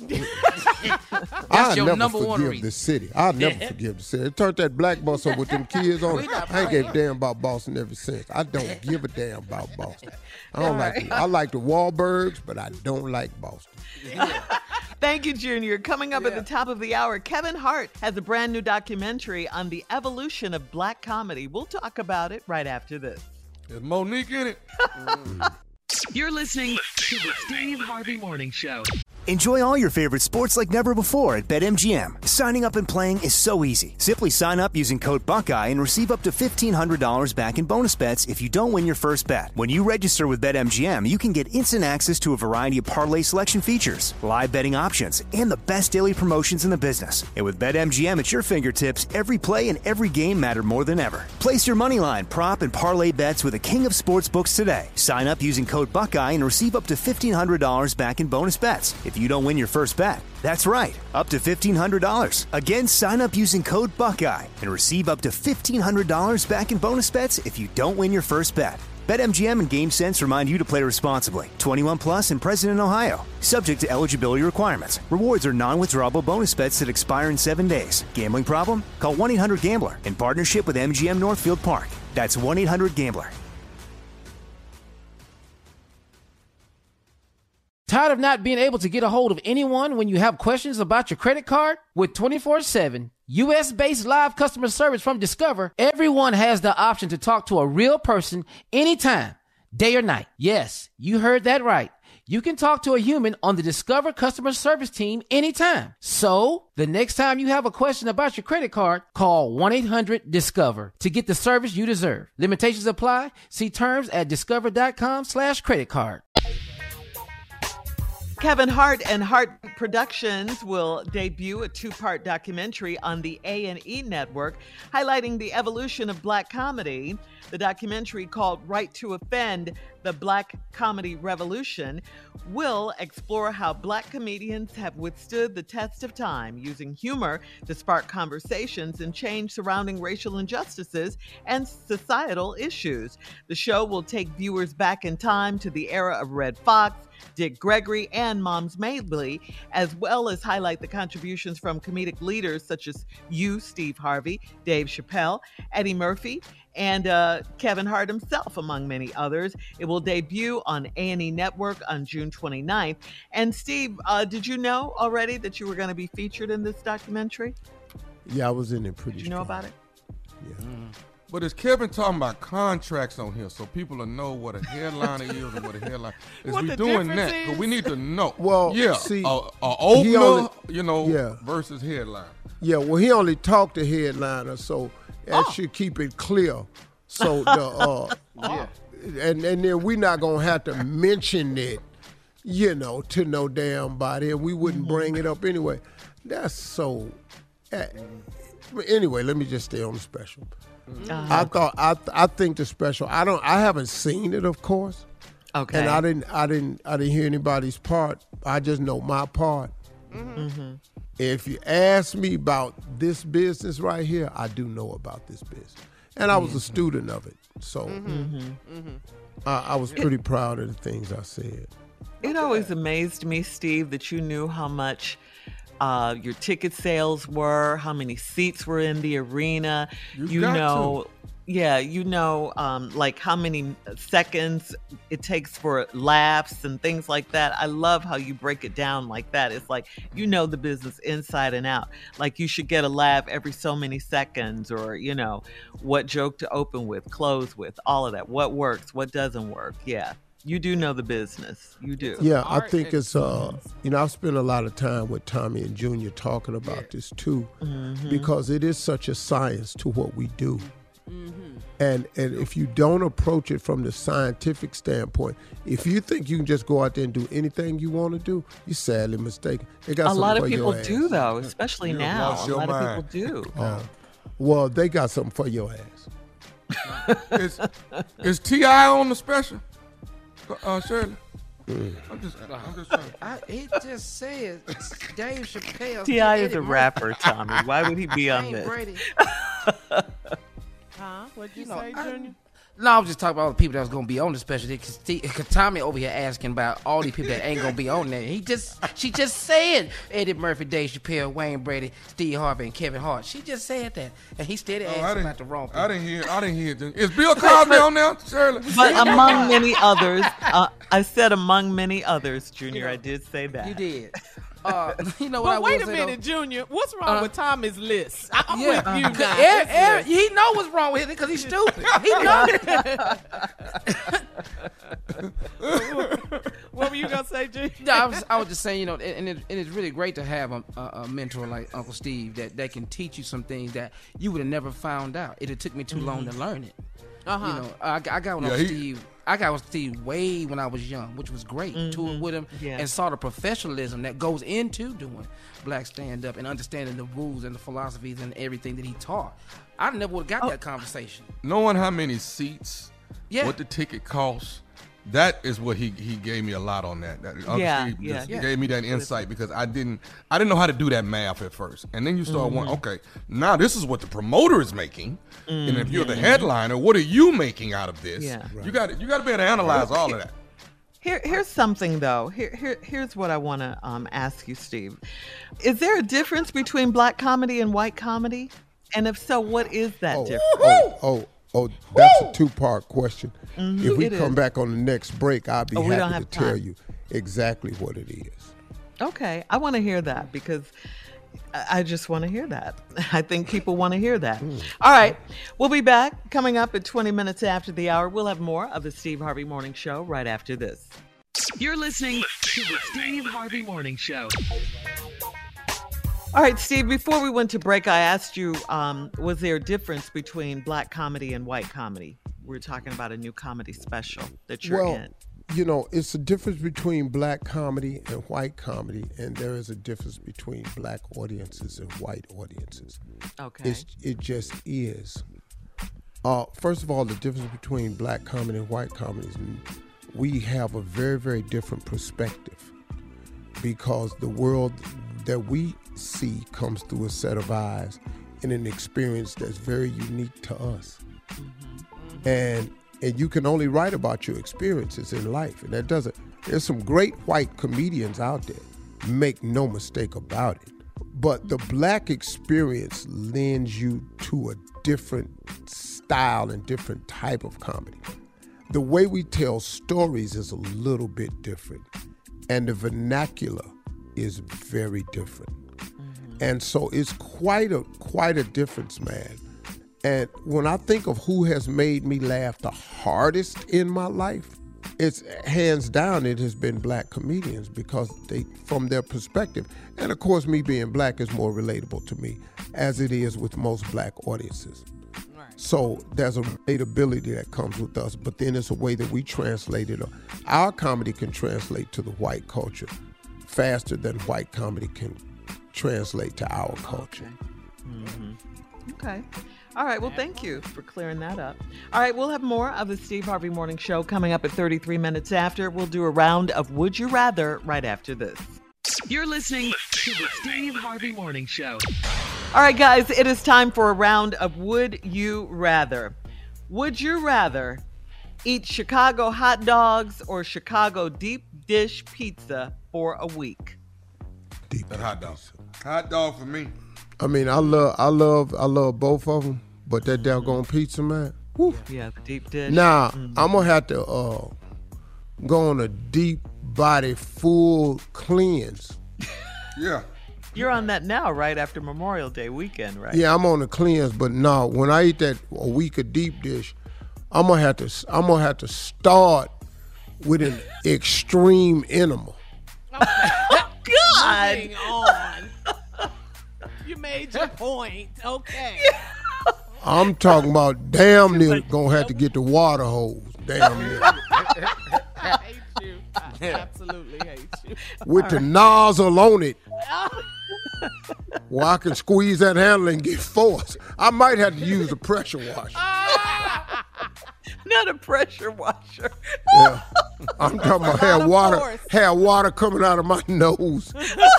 I'll your never number forgive one reason. the city. I'll never forgive the city. It turned that black bus up with them kids on it. I ain't gave a damn about Boston ever since. I don't give a damn about Boston. I don't like. I like the Wahlbergs, but I don't like Boston. Yeah. Thank you, Junior. Coming up yeah. at the top of the hour, Kevin Hart has a brand new documentary on the evolution of black comedy. We'll talk about it right after this. There's Monique in it. mm. You're listening to the Steve Harvey Morning Show. Enjoy all your favorite sports like never before at BetMGM. Signing up and playing is so easy. Simply sign up using code Buckeye and receive up to fifteen hundred dollars back in bonus bets if you don't win your first bet. When you register with BetMGM, you can get instant access to a variety of parlay selection features, live betting options, and the best daily promotions in the business. And with BetMGM at your fingertips, every play and every game matter more than ever. Place your moneyline, prop, and parlay bets with the king of sportsbooks today. Sign up using code Buckeye and receive up to fifteen hundred dollars back in bonus bets if you don't win your first bet. That's right, up to fifteen hundred dollars. Again, sign up using code Buckeye and receive up to fifteen hundred dollars back in bonus bets if you don't win your first bet. BetMGM and GameSense remind you to play responsibly. twenty-one plus and present in Ohio. Subject to eligibility requirements. Rewards are non-withdrawable bonus bets that expire in seven days. Gambling problem? Call one eight hundred gambler in partnership with M G M Northfield Park. That's one eight hundred gambler. Tired of not being able to get a hold of anyone when you have questions about your credit card? With twenty-four seven U S-based live customer service from Discover, everyone has the option to talk to a real person anytime, day or night. Yes, you heard that right. You can talk to a human on the Discover customer service team anytime. So, the next time you have a question about your credit card, call one eight hundred discover to get the service you deserve. Limitations apply. See terms at discover.com slash credit card. Kevin Hart and Hart Productions will debut a two-part documentary on the A and E network highlighting the evolution of black comedy. The documentary, called Right to Offend, The Black Comedy Revolution will explore how Black comedians have withstood the test of time, using humor to spark conversations and change surrounding racial injustices and societal issues. The show will take viewers back in time to the era of Red Fox, Dick Gregory, and Moms Mabley, as well as highlight the contributions from comedic leaders such as you, Steve Harvey, Dave Chappelle, Eddie Murphy, and uh, Kevin Hart himself, among many others. It will debut on A and E Network on June twenty-ninth. And Steve, uh, did you know already that you were going to be featured in this documentary? Yeah, I was in it pretty Did you know about it? Yeah. Mm. But is Kevin talking about contracts on here so people will know what a headliner is and what a headline is? What we the doing difference that? Because is? we need to know. Well, yeah, see, a, a he opener, only- you know, yeah. versus headline. Yeah, well, he only talked to headliner, so that Oh. should keep it clear. So the uh, Yeah. and and then we're not gonna have to mention it, you know, to no damn body, and we wouldn't bring it up anyway. That's so. Uh, anyway, let me just stay on the special. Uh-huh. I thought I th- I think the special. I don't. I haven't seen it, of course. Okay. And I didn't. I didn't. I didn't hear anybody's part. I just know my part. Mm-hmm. If you ask me about this business right here, I do know about this business. And I was a student of it. So Mm-hmm. I, I was pretty proud of the things I said. It always amazed me, Steve, that you knew how much uh, your ticket sales were, how many seats were in the arena. You You got know, yeah, you know, um, like how many seconds it takes for laughs and things like that. I love how you break it down like that. It's like you know the business inside and out. Like you should get a laugh every so many seconds, or you know, what joke to open with, close with, all of that. What works, what doesn't work. Yeah. You do know the business. You do. Yeah, I think it's, uh, you know, I've spent a lot of time with Tommy and Junior talking about this too, Mhm. because it is such a science to what we do. Mm-hmm. And and if you don't approach it from the scientific standpoint, if you think you can just go out there and do anything you want to do, you're sadly mistaken. They got A something lot of for your people ass. do, though, especially You now. lost A your lot mind. of people do. Uh, well, they got something for your ass. is is T I on the special? Uh, Shirley. Mm. I'm just, I'm just trying. I, it just says Dave Chappelle. T I is Eddie a Murphy, rapper, Tommy. Why would he be on Wayne this? Brady. Huh? What'd you, You know, say, I- Junior? No, I was just talking about all the people that was gonna be on the special. Because Tommy over here asking about all these people that ain't gonna be on there. He just, she just said Eddie Murphy, Dave Chappelle, Wayne Brady, Steve Harvey, and Kevin Hart. She just said that, and he steady Oh, I asking didn't, about the wrong people. I didn't hear. I didn't hear. Is Bill Cosby on there, Shirley? But among many others, uh, I said among many others, Junior. I did say that. You did. Uh, you know what I But will wait a say, minute, though? Junior. What's wrong Uh, with Tommy's list? I'm Yeah, with you uh, now. Eric- Listen. Eric, he know what's wrong with it because he's stupid. He know. What were you gonna say, Junior? No, I was, I was just saying, you know, and, it, and it's really great to have a, a, a mentor like Uncle Steve that, that can teach you some things that you would have never found out. It took me too long to learn it. Uh-huh. You know, I, I got with Yeah, Uncle he- Steve. I got with Steve way when I was young, which was great. Toured with him Yeah. and saw the professionalism that goes into doing black stand up and understanding the rules and the philosophies and everything that he taught. I never would have got that conversation. Knowing how many seats, Yeah. what the ticket costs, that is what he he gave me a lot on that. that Uncle Yeah, Steve yeah. just Yeah. gave me that insight because I didn't I didn't know how to do that math at first. And then you start Mm-hmm. wondering, okay, now this is what the promoter is making. And if you're the headliner, what are you making out of this? Yeah. You got you got to be able to analyze all of that. Here, here's something though. Here, here, here's what I want to um, ask you, Steve. Is there a difference between black comedy and white comedy? And if so, what is that Oh, difference? oh, oh, oh, that's a two-part question. Mhm, If we it come is. back on the next break, I'll be Oh, we don't happy to have tell time. you exactly what it is. Okay, I want to hear that because I I just want to hear that. I think people want to hear that. All right, we'll be back coming up at twenty minutes after the hour. We'll have more of the Steve Harvey Morning Show right after this. You're listening to the Steve Harvey Morning Show. All right, Steve, before we went to break, I asked you, um, was there a difference between black comedy and white comedy? We were talking about a new comedy special that you're well, in. you know, it's a difference between black comedy and white comedy, and there is a difference between black audiences and white audiences. Okay. It's, it just is. Uh, first of all, the difference between black comedy and white comedy is we have a very, very different perspective because the world that we see comes through a set of eyes and an experience that's very unique to us. Mm-hmm. And and you can only write about your experiences in life, and that doesn't. There's some great white comedians out there, make no mistake about it. But the black experience lends you to a different style and different type of comedy. The way we tell stories is a little bit different, and the vernacular is very different. Mm-hmm. And so it's quite a quite a difference, man. And when I think of who has made me laugh the hardest in my life, it's hands down it has been black comedians because they, from their perspective, and of course me being black is more relatable to me as it is with most black audiences. Right. So there's a relatability that comes with us, but then it's a way that we translate it. Our comedy can translate to the white culture faster than white comedy can translate to our culture. Okay. Mm-hmm. Okay. All right. Well, thank you for clearing that up. All right. We'll have more of the Steve Harvey Morning Show coming up at thirty-three minutes after. We'll do a round of Would You Rather right after this. You're listening to the Steve Harvey Morning Show. All right, guys. It is time for a round of Would You Rather. Would you rather eat Chicago hot dogs or Chicago deep dish pizza for a week? Deep that hot dog. Hot dog for me. I mean, I love, I love, I love both of them, but that doggone pizza, man. Woo. Yeah, the deep dish. Now Mm. I'm gonna have to uh, go on a deep body full cleanse. Yeah. You're on that now, right after Memorial Day weekend, right? Yeah, I'm on a cleanse, but no, when I eat that a week of deep dish, I'm gonna have to, I'm gonna have to start with an extreme animal. God. Moving on. You made your point. Okay. I'm talking about damn near gonna have to get the water hose. Damn near. I hate you. I absolutely hate you. With the nozzle on it. Well, I can squeeze that handle and get force. I might have to use a pressure washer. Not a pressure washer. Yeah. I'm talking about have water, have water coming out of my nose.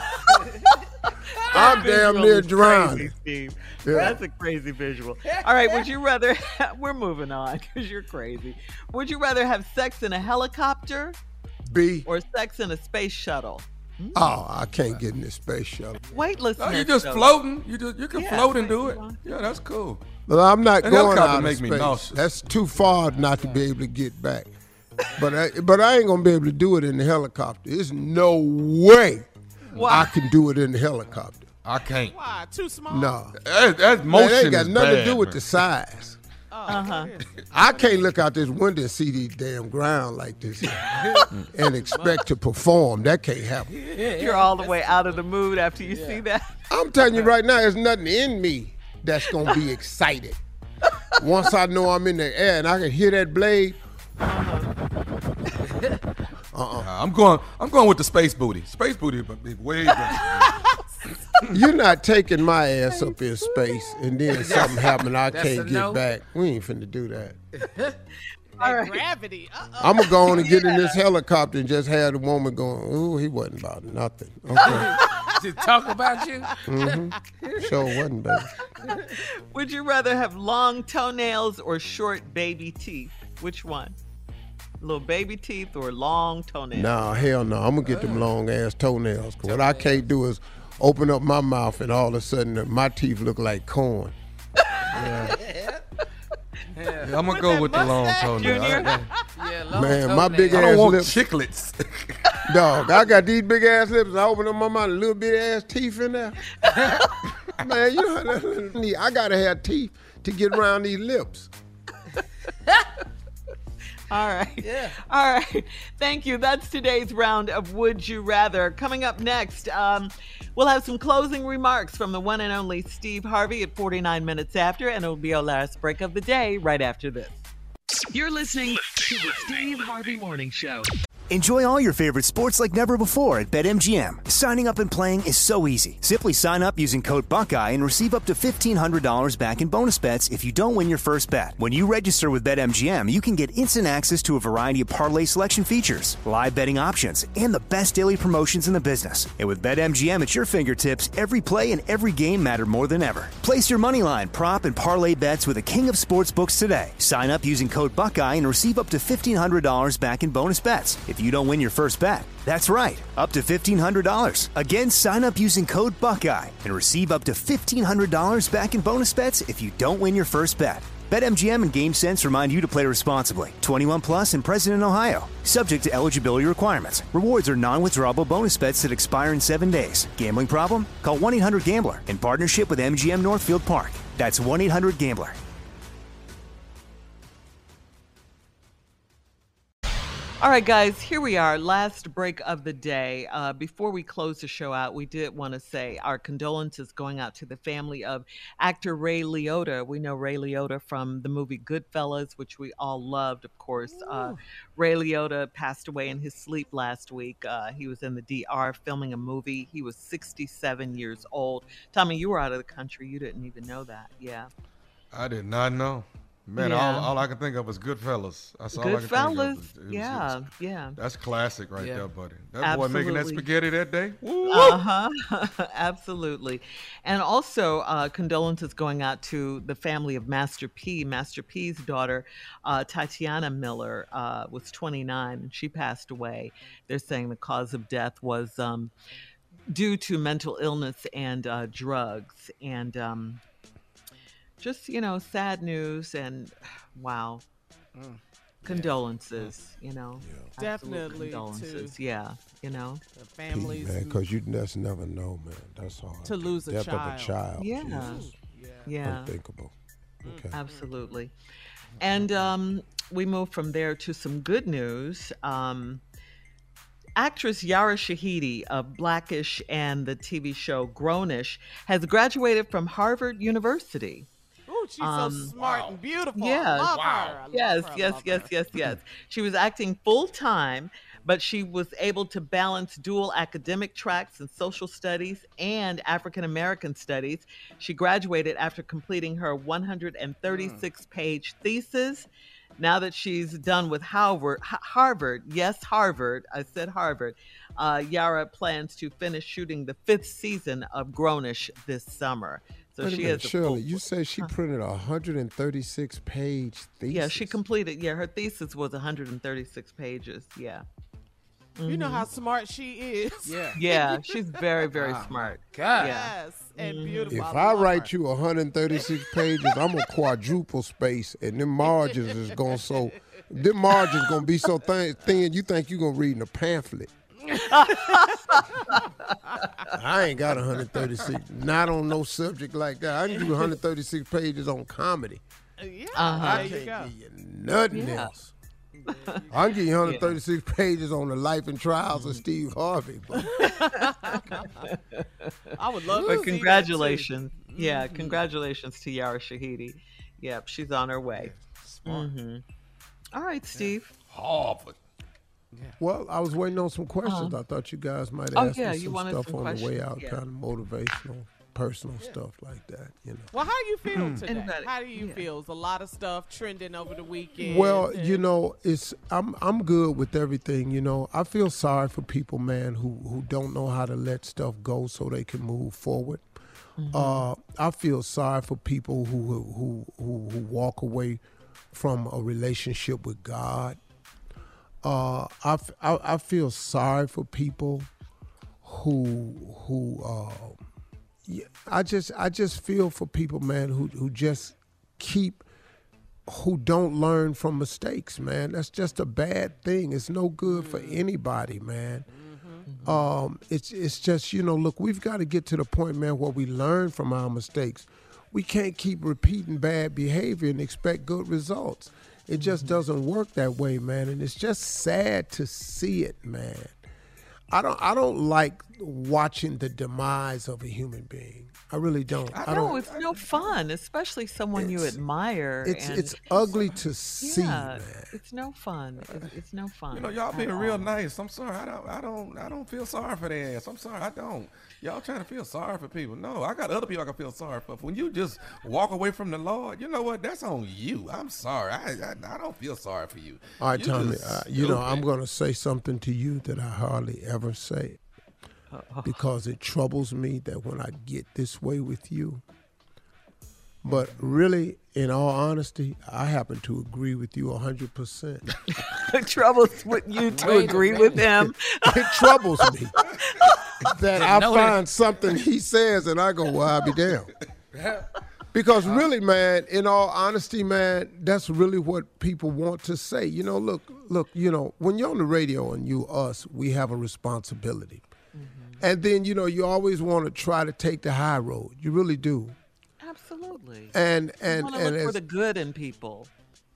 I'm damn near drowning. Crazy, Steve. Yeah. That's a crazy visual. All right, would you rather, we're moving on because you're crazy. Would you rather have sex in a helicopter B. or sex in a space shuttle? Oh, I can't get in this space shuttle. Weightlessness. Oh, you're just though. floating. You just you can Yeah, float and do it. Yeah, that's cool. But I'm not That going helicopter out of make me space. nauseous. That's too far not to be able to get back. But I, but I ain't gonna be able to do it in the helicopter. There's no way Why? I can do it in the helicopter. I can't. Why? Too small? No. That, that Man, motion it ain't got is nothing to bad, do with man. the size. Uh-huh. I can't look out this window and see these damn ground like this and expect to perform. That can't happen. You're all the way out of the mood after you see that. I'm telling you right now, there's nothing in me that's gonna be excited. Once I know I'm in the air and I can hear that blade. Uh-uh. I'm going. I'm going with the space booty. Space booty, but big way better. You're not taking my ass up in space and then something happen I That's can't a get no. back. We ain't finna do that. All right. Gravity. Uh-oh. I'm gonna go on and get in this helicopter and just have the woman going, ooh, he wasn't about nothing. Okay. To talk about you? Mm-hmm. Sure wasn't, baby. Would you rather have long toenails or short baby teeth? Which one? Little baby teeth or long toenails? Nah, hell no. I'm gonna get them long ass toenails. 'Cause what I can't do is open up my mouth and all of a sudden my teeth look like corn. Yeah. Yeah, I'm gonna go with the long toenail. I- Junior? Yeah, long Man, my toenails. big I don't ass want lips. chiclets. Dog, I got these big ass lips. I open up my mouth, a little bit ass teeth in there. Man, you know, I gotta have teeth to get around these lips. All right. Yeah. All right. Thank you. That's today's round of Would You Rather. Coming up next, um, we'll have some closing remarks from the one and only Steve Harvey at forty-nine minutes after, and it'll be our last break of the day right after this. You're listening to the Steve Harvey Morning Show. Enjoy all your favorite sports like never before at BetMGM. Signing up and playing is so easy. Simply sign up using code Buckeye and receive up to fifteen hundred dollars back in bonus bets if you don't win your first bet. When you register with BetMGM, you can get instant access to a variety of parlay selection features, live betting options, and the best daily promotions in the business. And with BetMGM at your fingertips, every play and every game matter more than ever. Place your moneyline, prop, and parlay bets with the king of sportsbooks today. Sign up using code Buckeye and receive up to fifteen hundred dollars back in bonus bets if you don't win your first bet. That's right, up to fifteen hundred dollars. Again, sign up using code Buckeye and receive up to fifteen hundred dollars back in bonus bets if you don't win your first bet. BetMGM and GameSense remind you to play responsibly. twenty-one plus and present in Ohio. Subject to eligibility requirements. Rewards are non-withdrawable bonus bets that expire in seven days. Gambling problem? Call one eight hundred gambler in partnership with M G M Northfield Park. That's one eight hundred gambler. All right, guys, here we are, last break of the day. Uh, before we close the show out, we did want to say our condolences going out to the family of actor Ray Liotta. We know Ray Liotta from the movie Goodfellas, which we all loved, of course. Uh, Ray Liotta passed away in his sleep last week. Uh, he was in the D R filming a movie. He was sixty-seven years old. Tommy, you were out of the country. You didn't even know that. Yeah. I did not know. Man, Yeah. all, all I can think of was Goodfellas. That's all I can think of. Goodfellas, It was- it was- yeah, yeah. That's classic right Yeah. there, buddy. That boy making that Absolutely. spaghetti that day. Woo! Uh-huh. Absolutely. And also uh, condolences going out to the family of Master P. Master P's daughter, uh, Tatiana Miller, uh, was twenty-nine, and she passed away. They're saying the cause of death was um, due to mental illness and uh, drugs. And um, just, you know, sad news and wow. Mm. Condolences, you know. Absolute Definitely, condolences. too. Yeah, you know. The families man, because you just never know, man. That's hard. To lose a Death child. of a child. Yeah. Jesus. Yeah. Unthinkable. Okay. Absolutely. And um, we move from there to some good news. Um, actress Yara Shahidi of Blackish and the T V show Grownish has graduated from Harvard University. Ooh, she's Um, so smart and beautiful. Yeah. I love her. I love Yes, her. I yes, love yes, her. yes, yes. She was acting full time, but she was able to balance dual academic tracks in social studies and African American studies. She graduated after completing her one hundred thirty-six page thesis. Now that she's done with Harvard, Harvard, yes, Harvard, I said Harvard, uh, Yara plans to finish shooting the fifth season of Grownish this summer. So Wait a she minute, has a Shirley, full- you said she printed a one hundred thirty-six page thesis. Yeah, she completed. Yeah, her thesis was one hundred thirty-six pages. Yeah. You know Mhm. how smart she is. Yeah. Yeah, she's very, very Oh, smart. God. Yeah. Yes, and Mhm. beautiful. If I I love write her. you one hundred thirty-six pages, I'm gonna quadruple space, and them margins is gonna so, them margins gonna be so thin, thin you think you gonna read in a pamphlet. I ain't got one hundred thirty-six, not on no subject like that. I can do one hundred thirty-six pages on comedy. Yeah, Uh-huh. I there you can't go. give you nothing Yeah. else. I can give you one hundred thirty-six pages on the life and trials of Steve Harvey. But I would love to But see congratulations. Yeah, congratulations to Yara Shahidi. Yep, she's on her way. hmm All right, Steve. Harvard. Well, I was waiting on some questions. Uh-huh. I thought you guys might Oh, ask yeah, me you some wanted stuff some on the way questions, out, yeah. kind of motivational, personal stuff like that. You know. Well, how do you feel today? Anybody- How do you yeah. feel? There's a lot of stuff trending over the weekend. Well, and- you know, it's I'm I'm good with everything. You know, I feel sorry for people, man, who who don't know how to let stuff go so they can move forward. Uh, I feel sorry for people who who who, who walk away from a relationship with God. Uh, I, f- I I feel sorry for people who who uh, yeah, I just I just feel for people, man, who who just keep who don't learn from mistakes, man. That's just a bad thing. It's no good for anybody, man. Um, it's it's just, you know, look, we've got to get to the point, man, where we learn from our mistakes. We can't keep repeating bad behavior and expect good results. It just doesn't work that way, man. And it's just sad to see it, man. I don't I don't like watching the demise of a human being. I really don't. I, I know don't, it's no fun, especially someone you admire. It's and it's ugly to see, yeah, man. It's no fun. It's, it's no fun. You know, y'all being at real all. nice. I'm sorry. I don't. I don't. I don't feel sorry for their ass. I'm sorry. I don't. Y'all trying to feel sorry for people. No, I got other people I can feel sorry for. When you just walk away from the Lord, you know what? That's on you. I'm sorry. I I, I don't feel sorry for you. All right, You Tommy. just Uh, you know, I'm stupid. going to say something to you that I hardly ever say, because it troubles me that when I get this way with you. But really, in all honesty, I happen to agree with you one hundred percent. It troubles with you to Wait a agree minute. with him. It troubles me that I No, find something he says and I go, well, I'll be damned. Because really, man, in all honesty, man, that's really what people want to say. You know, look, look, you know, when you're on the radio and you, us, we have a responsibility. Mm-hmm. And then, you know, you always want to try to take the high road. You really do. Absolutely. And, You and, want to and look for as, the good in people.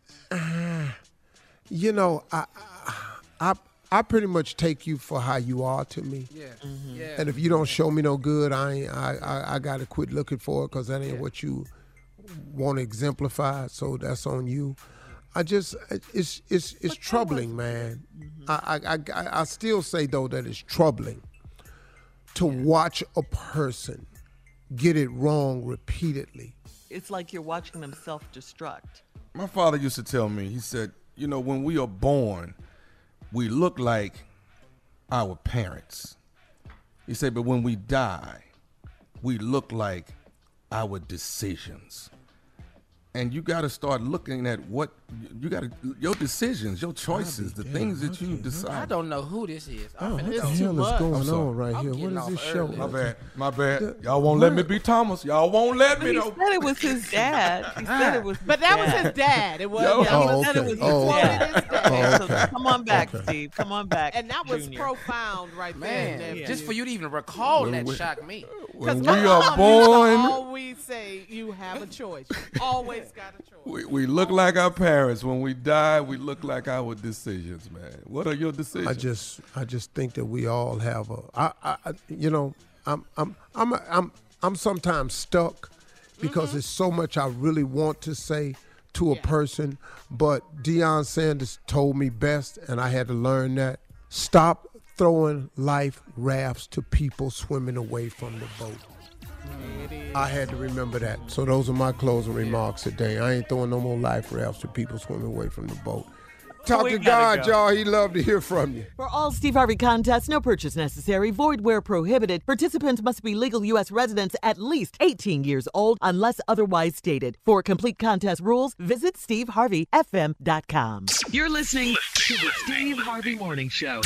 you know, I, I, I pretty much take you for how you are to me. Yeah. Mm-hmm. Yeah. And if you don't show me no good, I ain't, I, I, I got to quit looking for it because that ain't what you want to exemplify. So that's on you. I just, it's it's it's troubling, man. I, I, I, I still say, though, that it's troubling to watch a person get it wrong repeatedly. It's like you're watching them self-destruct. My father used to tell me, he said, you know, when we are born, we look like our parents. He said, but when we die, we look like our decisions. And you got to start looking at what you got to, your decisions, your choices, the things that you decide. I don't know who this is. Oh, I'm what finna the go. hell is going I'm sorry. on right I'm here? getting What is off this show? early. My bad, my bad. Y'all won't let me be Thomas. Y'all won't let me He know. said it was his dad. He said it was his But that dad. was his dad. It was. Yo. That Oh, was He said it okay. was his Oh, okay. dad. his dad. Oh, So okay. come on back, Okay. Steve. Come on back. And that was Junior. profound right Man, there. just for you to even recall When that we- shocked me. When we my are mom born, used to always say you have a choice. You always got a choice. we, we look like our parents. When we die, we look like our decisions, man. What are your decisions? I just, I just think that we all have a. I, I, I- you know, I'm, I'm, I'm, I'm, I'm sometimes stuck because there's so much I really want to say to a person, but Deion Sanders told me best, and I had to learn that. Stop throwing life rafts to people swimming away from the boat. I had to remember that. So those are my closing remarks today. I ain't throwing no more life rafts to people swimming away from the boat. Talk We to gotta God, go. y'all. He'd love to hear from you. For all Steve Harvey contests, no purchase necessary, void where prohibited. Participants must be legal U S residents at least eighteen years old unless otherwise stated. For complete contest rules, visit steve harvey f m dot com. You're listening to the Steve Harvey Morning Show.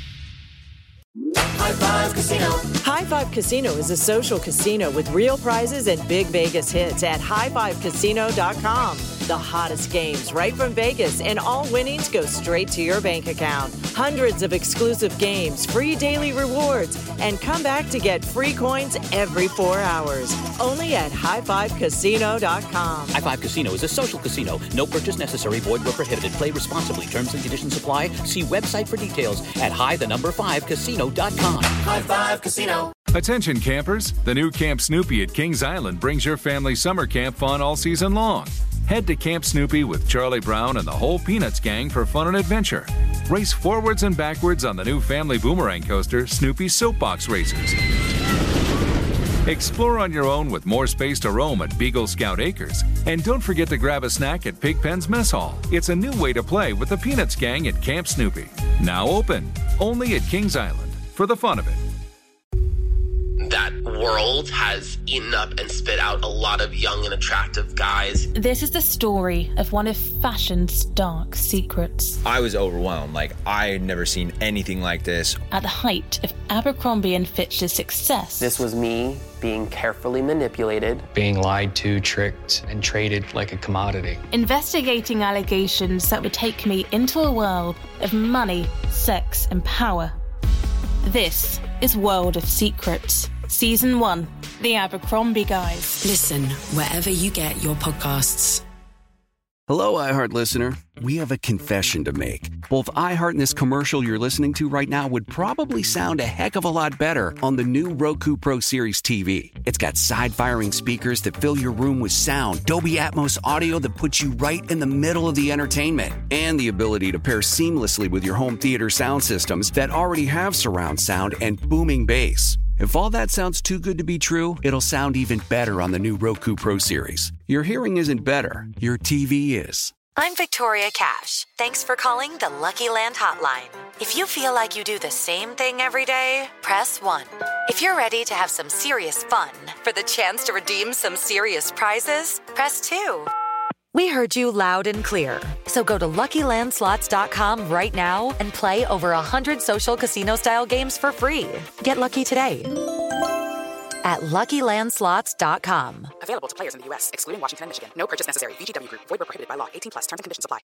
High Five Casino. High Five Casino is a social casino with real prizes and big Vegas hits at high five casino dot com. The hottest games right from Vegas, and all winnings go straight to your bank account. Hundreds of exclusive games, free daily rewards, and come back to get free coins every four hours. Only at high five casino dot com. High Five Casino is a social casino. No purchase necessary. Void where prohibited. Play responsibly. Terms and conditions apply. See website for details at high the number five casino dot com. High Five Casino. Attention campers, the new Camp Snoopy at Kings Island brings your family summer camp fun all season long. Head to Camp Snoopy with Charlie Brown and the whole Peanuts gang for fun and adventure. Race forwards and backwards on the new family boomerang coaster, Snoopy Soapbox Racers. Explore on your own with more space to roam at Beagle Scout Acres. And don't forget to grab a snack at Pigpen's Mess Hall. It's a new way to play with the Peanuts gang at Camp Snoopy. Now open, only at Kings Island, for the fun of it. That world has eaten up and spit out a lot of young and attractive guys. This is the story of one of fashion's dark secrets. I was overwhelmed. Like, I had never seen anything like this. At the height of Abercrombie and Fitch's success, This was me being carefully manipulated. Being lied to, tricked, and traded like a commodity. investigating allegations that would take me into a world of money, sex, and power. This is World of Secrets, Season one, The Abercrombie Guys. Listen wherever you get your podcasts. Hello, iHeart listener. We have a confession to make. Both iHeart and this commercial you're listening to right now would probably sound a heck of a lot better on the new Roku Pro Series T V. It's got side-firing speakers that fill your room with sound, Dolby Atmos audio that puts you right in the middle of the entertainment, and the ability to pair seamlessly with your home theater sound systems that already have surround sound and booming bass. If all that sounds too good to be true, it'll sound even better on the new Roku Pro Series. Your hearing isn't better, your T V is. I'm Victoria Cash. Thanks for calling the Lucky Land Hotline. If you feel like you do the same thing every day, press one. If you're ready to have some serious fun for the chance to redeem some serious prizes, press two. We heard you loud and clear. So go to Lucky Land Slots dot com right now and play over one hundred social casino-style games for free. Get lucky today at Lucky Land Slots dot com. Available to players in the U S, excluding Washington and Michigan. No purchase necessary. V G W Group. Void where prohibited by law. eighteen plus. Terms and conditions apply.